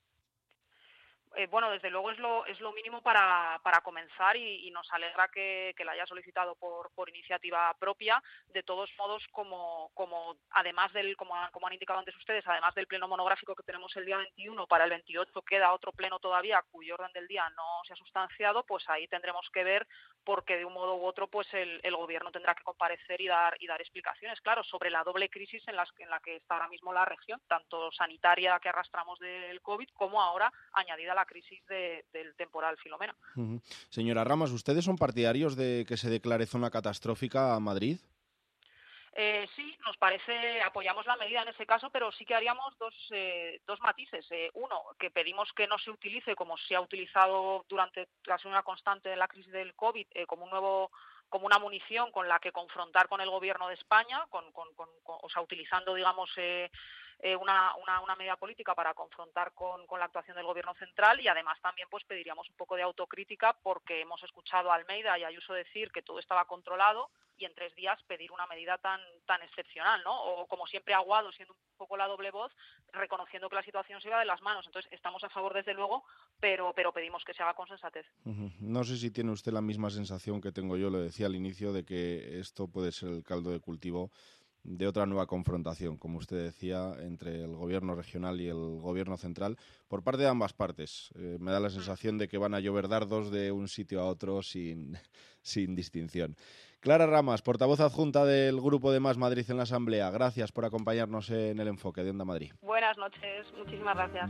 Eh, bueno, desde luego es lo, es lo mínimo para, para comenzar y, y nos alegra que, que la haya solicitado por, por iniciativa propia. De todos modos, como, como además del, como, como han indicado antes ustedes, además del pleno monográfico que tenemos el día veintiuno, para el veintiocho queda otro pleno todavía cuyo orden del día no se ha sustanciado, pues ahí tendremos que ver porque de un modo u otro pues el, el gobierno tendrá que comparecer y dar y dar explicaciones, claro, sobre la doble crisis en, las, en la que está ahora mismo la región, tanto sanitaria que arrastramos del COVID como ahora añadida la crisis de, del temporal Filomena. Uh-huh. Señora Ramas, ¿ustedes son partidarios de que se declare zona catastrófica a Madrid? Eh, sí, nos parece, apoyamos la medida en ese caso, pero sí que haríamos dos, eh, dos matices. Eh, uno, que pedimos que no se utilice como se ha utilizado durante la segunda constante de la crisis del COVID, eh, como un nuevo como una munición con la que confrontar con el gobierno de España, con, con, con, con, o sea, utilizando, digamos, eh, eh, una, una, una medida política para confrontar con, con la actuación del gobierno central y además también pues pediríamos un poco de autocrítica porque hemos escuchado a Almeida y a Ayuso decir que todo estaba controlado y en tres días pedir una medida tan tan excepcional, ¿no? O como siempre Aguado, siendo un poco la doble voz, reconociendo que la situación se iba de las manos. Entonces estamos a favor desde luego, pero pero pedimos que se haga con sensatez. Uh-huh. No sé si tiene usted la misma sensación que tengo yo, lo decía al inicio, de que esto puede ser el caldo de cultivo de otra nueva confrontación, como usted decía, entre el gobierno regional y el gobierno central, por parte de ambas partes. Eh, me da la sensación de que van a llover dardos de un sitio a otro sin, sin distinción. Clara Ramas, portavoz adjunta del Grupo de Más Madrid en la Asamblea, gracias por acompañarnos en el Enfoque de Onda Madrid. Buenas noches, muchísimas gracias.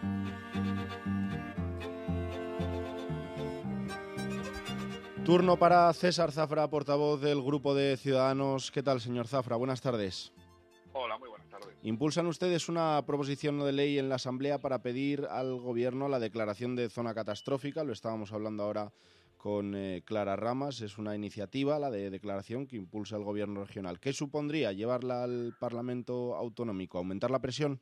Turno para César Zafra, portavoz del Grupo de Ciudadanos. ¿Qué tal, señor Zafra? Buenas tardes. Hola, muy buenas tardes. Impulsan ustedes una proposición de ley en la Asamblea para pedir al Gobierno la declaración de zona catastrófica. Lo estábamos hablando ahora con eh, Clara Ramas. Es una iniciativa, la de declaración, que impulsa el Gobierno regional. ¿Qué supondría llevarla al Parlamento autonómico? ¿Aumentar la presión?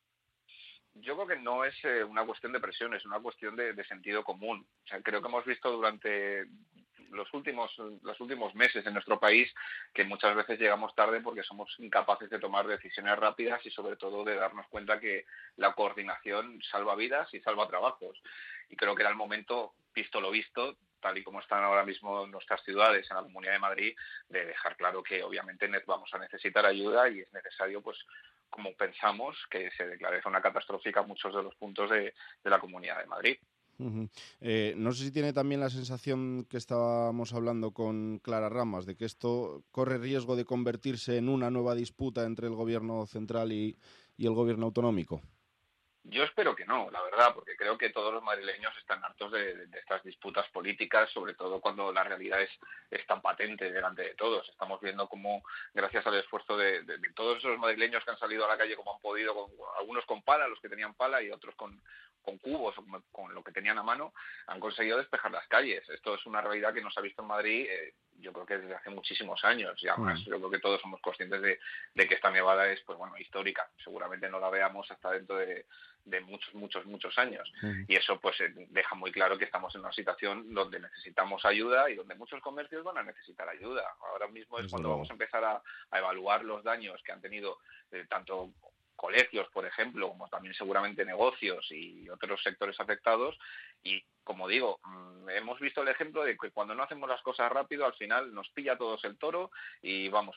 Yo creo que no es eh, una cuestión de presión, es una cuestión de, de sentido común. O sea, creo que hemos visto durante los últimos los últimos meses en nuestro país que muchas veces llegamos tarde porque somos incapaces de tomar decisiones rápidas y sobre todo de darnos cuenta que la coordinación salva vidas y salva trabajos. Y creo que era el momento, visto lo visto, tal y como están ahora mismo nuestras ciudades en la Comunidad de Madrid, de dejar claro que obviamente vamos a necesitar ayuda y es necesario, pues, como pensamos, que se declare zona catastrófica muchos de los puntos de, de la Comunidad de Madrid. Uh-huh. Eh, no sé si tiene también la sensación que estábamos hablando con Clara Ramas, de que esto corre riesgo de convertirse en una nueva disputa entre el gobierno central y, y el gobierno autonómico. Yo espero que no, la verdad, porque creo que todos los madrileños están hartos de, de, de estas disputas políticas, sobre todo cuando la realidad es, es tan patente delante de todos. Estamos viendo cómo, gracias al esfuerzo de, de, de todos esos madrileños que han salido a la calle como han podido, con, algunos con pala, los que tenían pala, y otros con, con cubos o con, con lo que tenían a mano, han conseguido despejar las calles. Esto es una realidad que no se ha visto en Madrid, eh, yo creo que desde hace muchísimos años. Y además, yo creo que todos somos conscientes de, de que esta nevada es, pues bueno, histórica. Seguramente no la veamos hasta dentro de de muchos, muchos, muchos años. Uh-huh. Y eso pues deja muy claro que estamos en una situación donde necesitamos ayuda y donde muchos comercios van a necesitar ayuda. Ahora mismo es Desde cuando luego. vamos a empezar a, a evaluar los daños que han tenido eh, tanto colegios, por ejemplo, como también seguramente negocios y otros sectores afectados. Y, como digo, mmm, hemos visto el ejemplo de que cuando no hacemos las cosas rápido, al final nos pilla a todos el toro y vamos peor.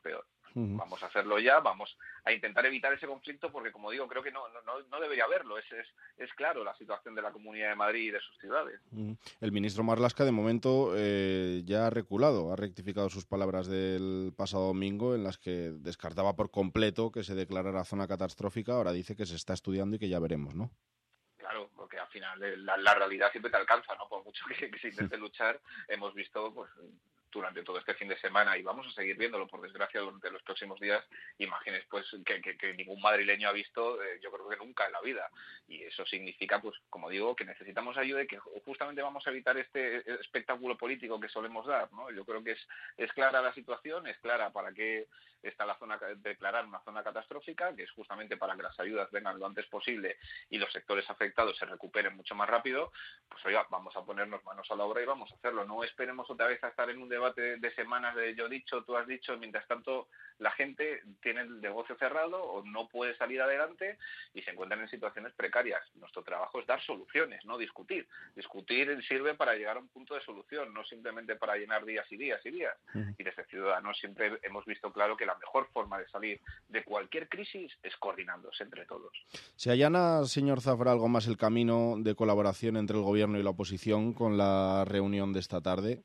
Uh-huh. Vamos a hacerlo ya, vamos a intentar evitar ese conflicto porque, como digo, creo que no no, no debería haberlo. Es, es, es claro la situación de la Comunidad de Madrid y de sus ciudades. Uh-huh. El ministro Marlaska, de momento, eh, ya ha reculado, ha rectificado sus palabras del pasado domingo en las que descartaba por completo que se declarara zona catastrófica. Ahora dice que se está estudiando y que ya veremos, ¿no? Claro, porque al final la, la realidad siempre te alcanza, ¿no? Por mucho que, que se intente luchar, hemos visto, pues, durante todo este fin de semana, y vamos a seguir viéndolo, por desgracia, durante los próximos días, imágenes pues que, que, que ningún madrileño ha visto, eh, yo creo que nunca en la vida. Y eso significa, pues, como digo, que necesitamos ayuda y que justamente vamos a evitar este espectáculo político que solemos dar, ¿no? Yo creo que es, es clara la situación, es clara para qué está la zona, declarar una zona catastrófica, que es justamente para que las ayudas vengan lo antes posible y los sectores afectados se recuperen mucho más rápido. Pues oiga, vamos a ponernos manos a la obra y vamos a hacerlo. No esperemos otra vez a estar en un debate de semanas de yo dicho, tú has dicho, mientras tanto la gente tiene el negocio cerrado o no puede salir adelante y se encuentran en situaciones precarias. Nuestro trabajo es dar soluciones, no discutir. Discutir sirve para llegar a un punto de solución, no simplemente para llenar días y días y días. Uh-huh. Y desde Ciudadanos siempre hemos visto claro que la mejor forma de salir de cualquier crisis es coordinándose entre todos. ¿Se allana, señor Zafra, algo más el camino de colaboración entre el Gobierno y la oposición con la reunión de esta tarde?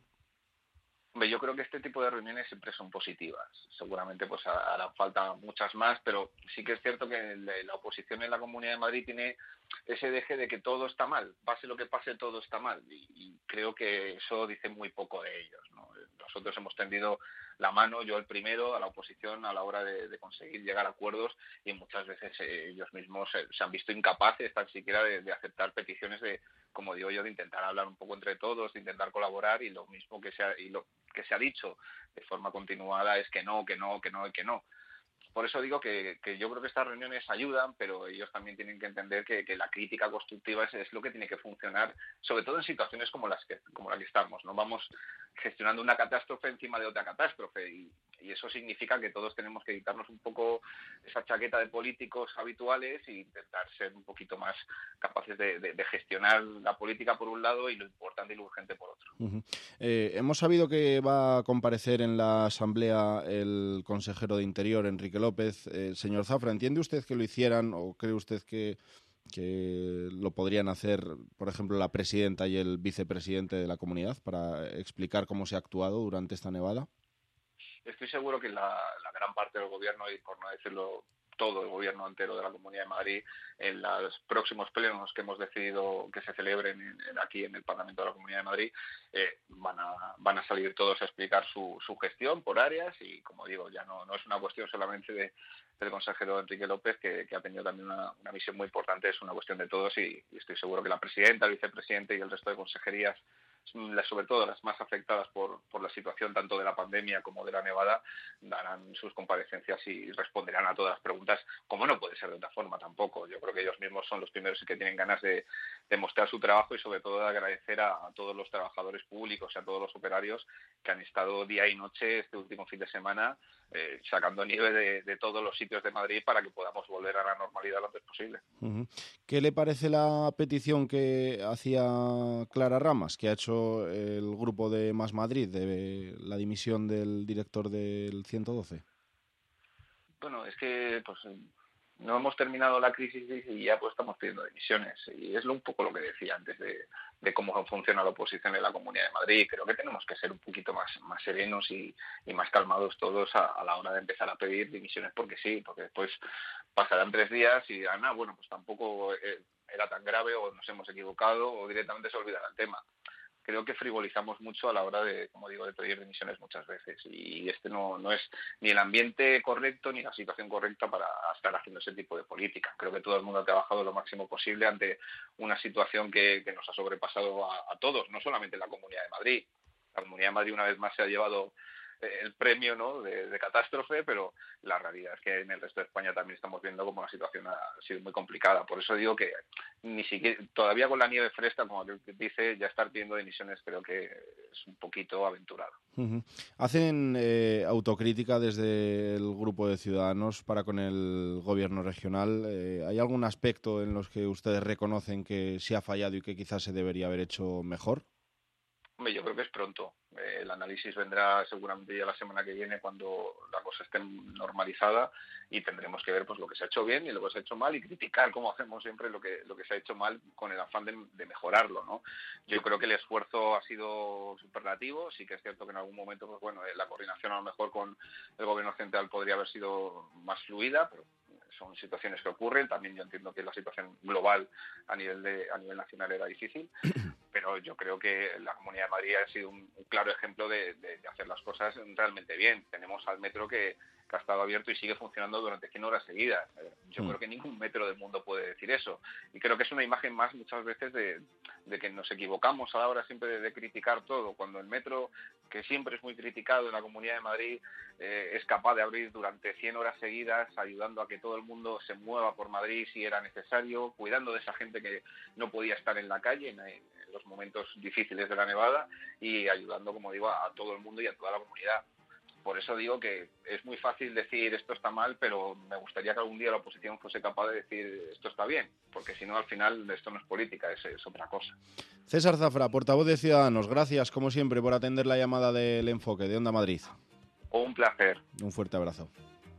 Yo creo que este tipo de reuniones siempre son positivas. Seguramente pues harán falta muchas más, pero sí que es cierto que la oposición en la Comunidad de Madrid tiene ese deje de que todo está mal, pase lo que pase, todo está mal. Y, y creo que eso dice muy poco de ellos, ¿no? Nosotros hemos tendido la mano, yo el primero, a la oposición a la hora de, de conseguir llegar a acuerdos y muchas veces eh, ellos mismos se, se han visto incapaces tan siquiera de, de aceptar peticiones de, como digo yo, de intentar hablar un poco entre todos, de intentar colaborar y lo mismo que se ha, y lo que se ha dicho de forma continuada es que no, que no, que no y que no. Por eso digo que, que yo creo que estas reuniones ayudan, pero ellos también tienen que entender que, que la crítica constructiva es, es lo que tiene que funcionar, sobre todo en situaciones como las que como la que estamos. No vamos gestionando una catástrofe encima de otra catástrofe y, y eso significa que todos tenemos que quitarnos un poco esa chaqueta de políticos habituales e intentar ser un poquito más capaces de, de, de gestionar la política por un lado y lo importante y lo urgente por otro. Uh-huh. Eh, hemos sabido que va a comparecer en la Asamblea el consejero de Interior, Enrique López. Eh, señor Zafra, ¿entiende usted que lo hicieran o cree usted que, que lo podrían hacer, por ejemplo, la presidenta y el vicepresidente de la comunidad para explicar cómo se ha actuado durante esta nevada? Estoy seguro que la, la gran parte del gobierno, y por no decirlo todo el gobierno entero de la Comunidad de Madrid, en los próximos plenos que hemos decidido que se celebren en, en, aquí en el Parlamento de la Comunidad de Madrid, eh, van a van a salir todos a explicar su, su gestión por áreas y, como digo, ya no, no es una cuestión solamente de, del consejero Enrique López, que, que ha tenido también una, una misión muy importante, es una cuestión de todos y, y estoy seguro que la presidenta, el vicepresidente y el resto de consejerías, sobre todo las más afectadas por, por la situación tanto de la pandemia como de la nevada, darán sus comparecencias y responderán a todas las preguntas, como no puede ser de otra forma tampoco. Yo creo que ellos mismos son los primeros que tienen ganas de, de mostrar su trabajo y sobre todo de agradecer a, a todos los trabajadores públicos y a todos los operarios que han estado día y noche este último fin de semana eh, sacando nieve de, de todos los sitios de Madrid para que podamos volver a la normalidad lo antes posible. Uh-huh. ¿Qué le parece la petición que hacía Clara Ramas, que ha hecho el grupo de Más Madrid, de la dimisión del director del ciento doce? Bueno, es que pues no hemos terminado la crisis y ya pues estamos pidiendo dimisiones. Y es lo, un poco lo que decía antes de, de cómo funciona la oposición en la Comunidad de Madrid. Creo que tenemos que ser un poquito más, más serenos y, y más calmados todos a, a la hora de empezar a pedir dimisiones porque sí, porque después pasarán tres días y dirán, ah, bueno, pues tampoco era tan grave o nos hemos equivocado o directamente se olvidará el tema. Creo que frivolizamos mucho a la hora de, como digo, de pedir dimisiones muchas veces y este no, no es ni el ambiente correcto ni la situación correcta para estar haciendo ese tipo de política. Creo que todo el mundo ha trabajado lo máximo posible ante una situación que, que nos ha sobrepasado a, a todos, no solamente en la Comunidad de Madrid. La Comunidad de Madrid una vez más se ha llevado el premio, ¿no?, de, de catástrofe, pero la realidad es que en el resto de España también estamos viendo como la situación ha sido muy complicada. Por eso digo que ni siquiera todavía con la nieve fresca, como dice, ya estar pidiendo dimisiones creo que es un poquito aventurado. Uh-huh. Hacen eh, autocrítica desde el grupo de Ciudadanos para con el gobierno regional. Eh, ¿Hay algún aspecto en los que ustedes reconocen que se ha fallado y que quizás se debería haber hecho mejor? Hombre, yo creo que es pronto. Eh, el análisis vendrá seguramente ya la semana que viene cuando la cosa esté normalizada y tendremos que ver pues lo que se ha hecho bien y lo que se ha hecho mal y criticar, como hacemos siempre, lo que lo que se ha hecho mal con el afán de, de mejorarlo, ¿no? Yo creo que el esfuerzo ha sido superlativo. Sí que es cierto que en algún momento, pues bueno, la coordinación a lo mejor con el gobierno central podría haber sido más fluida, pero son situaciones que ocurren. También yo entiendo que la situación global a nivel de a nivel nacional era difícil, pero yo creo que la Comunidad de Madrid ha sido un, un claro ejemplo de, de, de hacer las cosas realmente bien. Tenemos al metro que, que ha estado abierto y sigue funcionando durante cien horas seguidas. Yo mm. creo que ningún metro del mundo puede decir eso. Y creo que es una imagen más muchas veces de, de que nos equivocamos a la hora siempre de, de criticar todo. Cuando el metro, que siempre es muy criticado en la Comunidad de Madrid, eh, es capaz de abrir durante cien horas seguidas, ayudando a que todo el mundo se mueva por Madrid si era necesario, cuidando de esa gente que no podía estar en la calle en, en los momentos difíciles de la nevada y ayudando, como digo, a, a todo el mundo y a toda la comunidad. Por eso digo que es muy fácil decir esto está mal, pero me gustaría que algún día la oposición fuese capaz de decir esto está bien, porque si no, al final esto no es política, es, es otra cosa. César Zafra, portavoz de Ciudadanos, gracias como siempre por atender la llamada del Enfoque de Onda Madrid. Un placer. Un fuerte abrazo.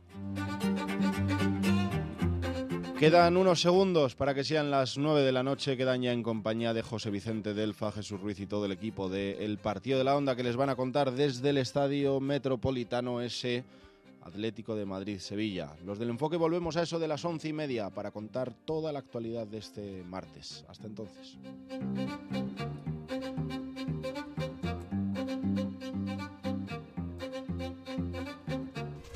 Quedan unos segundos para que sean las nueve de la noche. Quedan ya en compañía de José Vicente Delfa, Jesús Ruiz y todo el equipo del Partido de la Onda, que les van a contar desde el Estadio Metropolitano ese Atlético de Madrid-Sevilla. Los del Enfoque volvemos a eso de las once y media para contar toda la actualidad de este martes. Hasta entonces.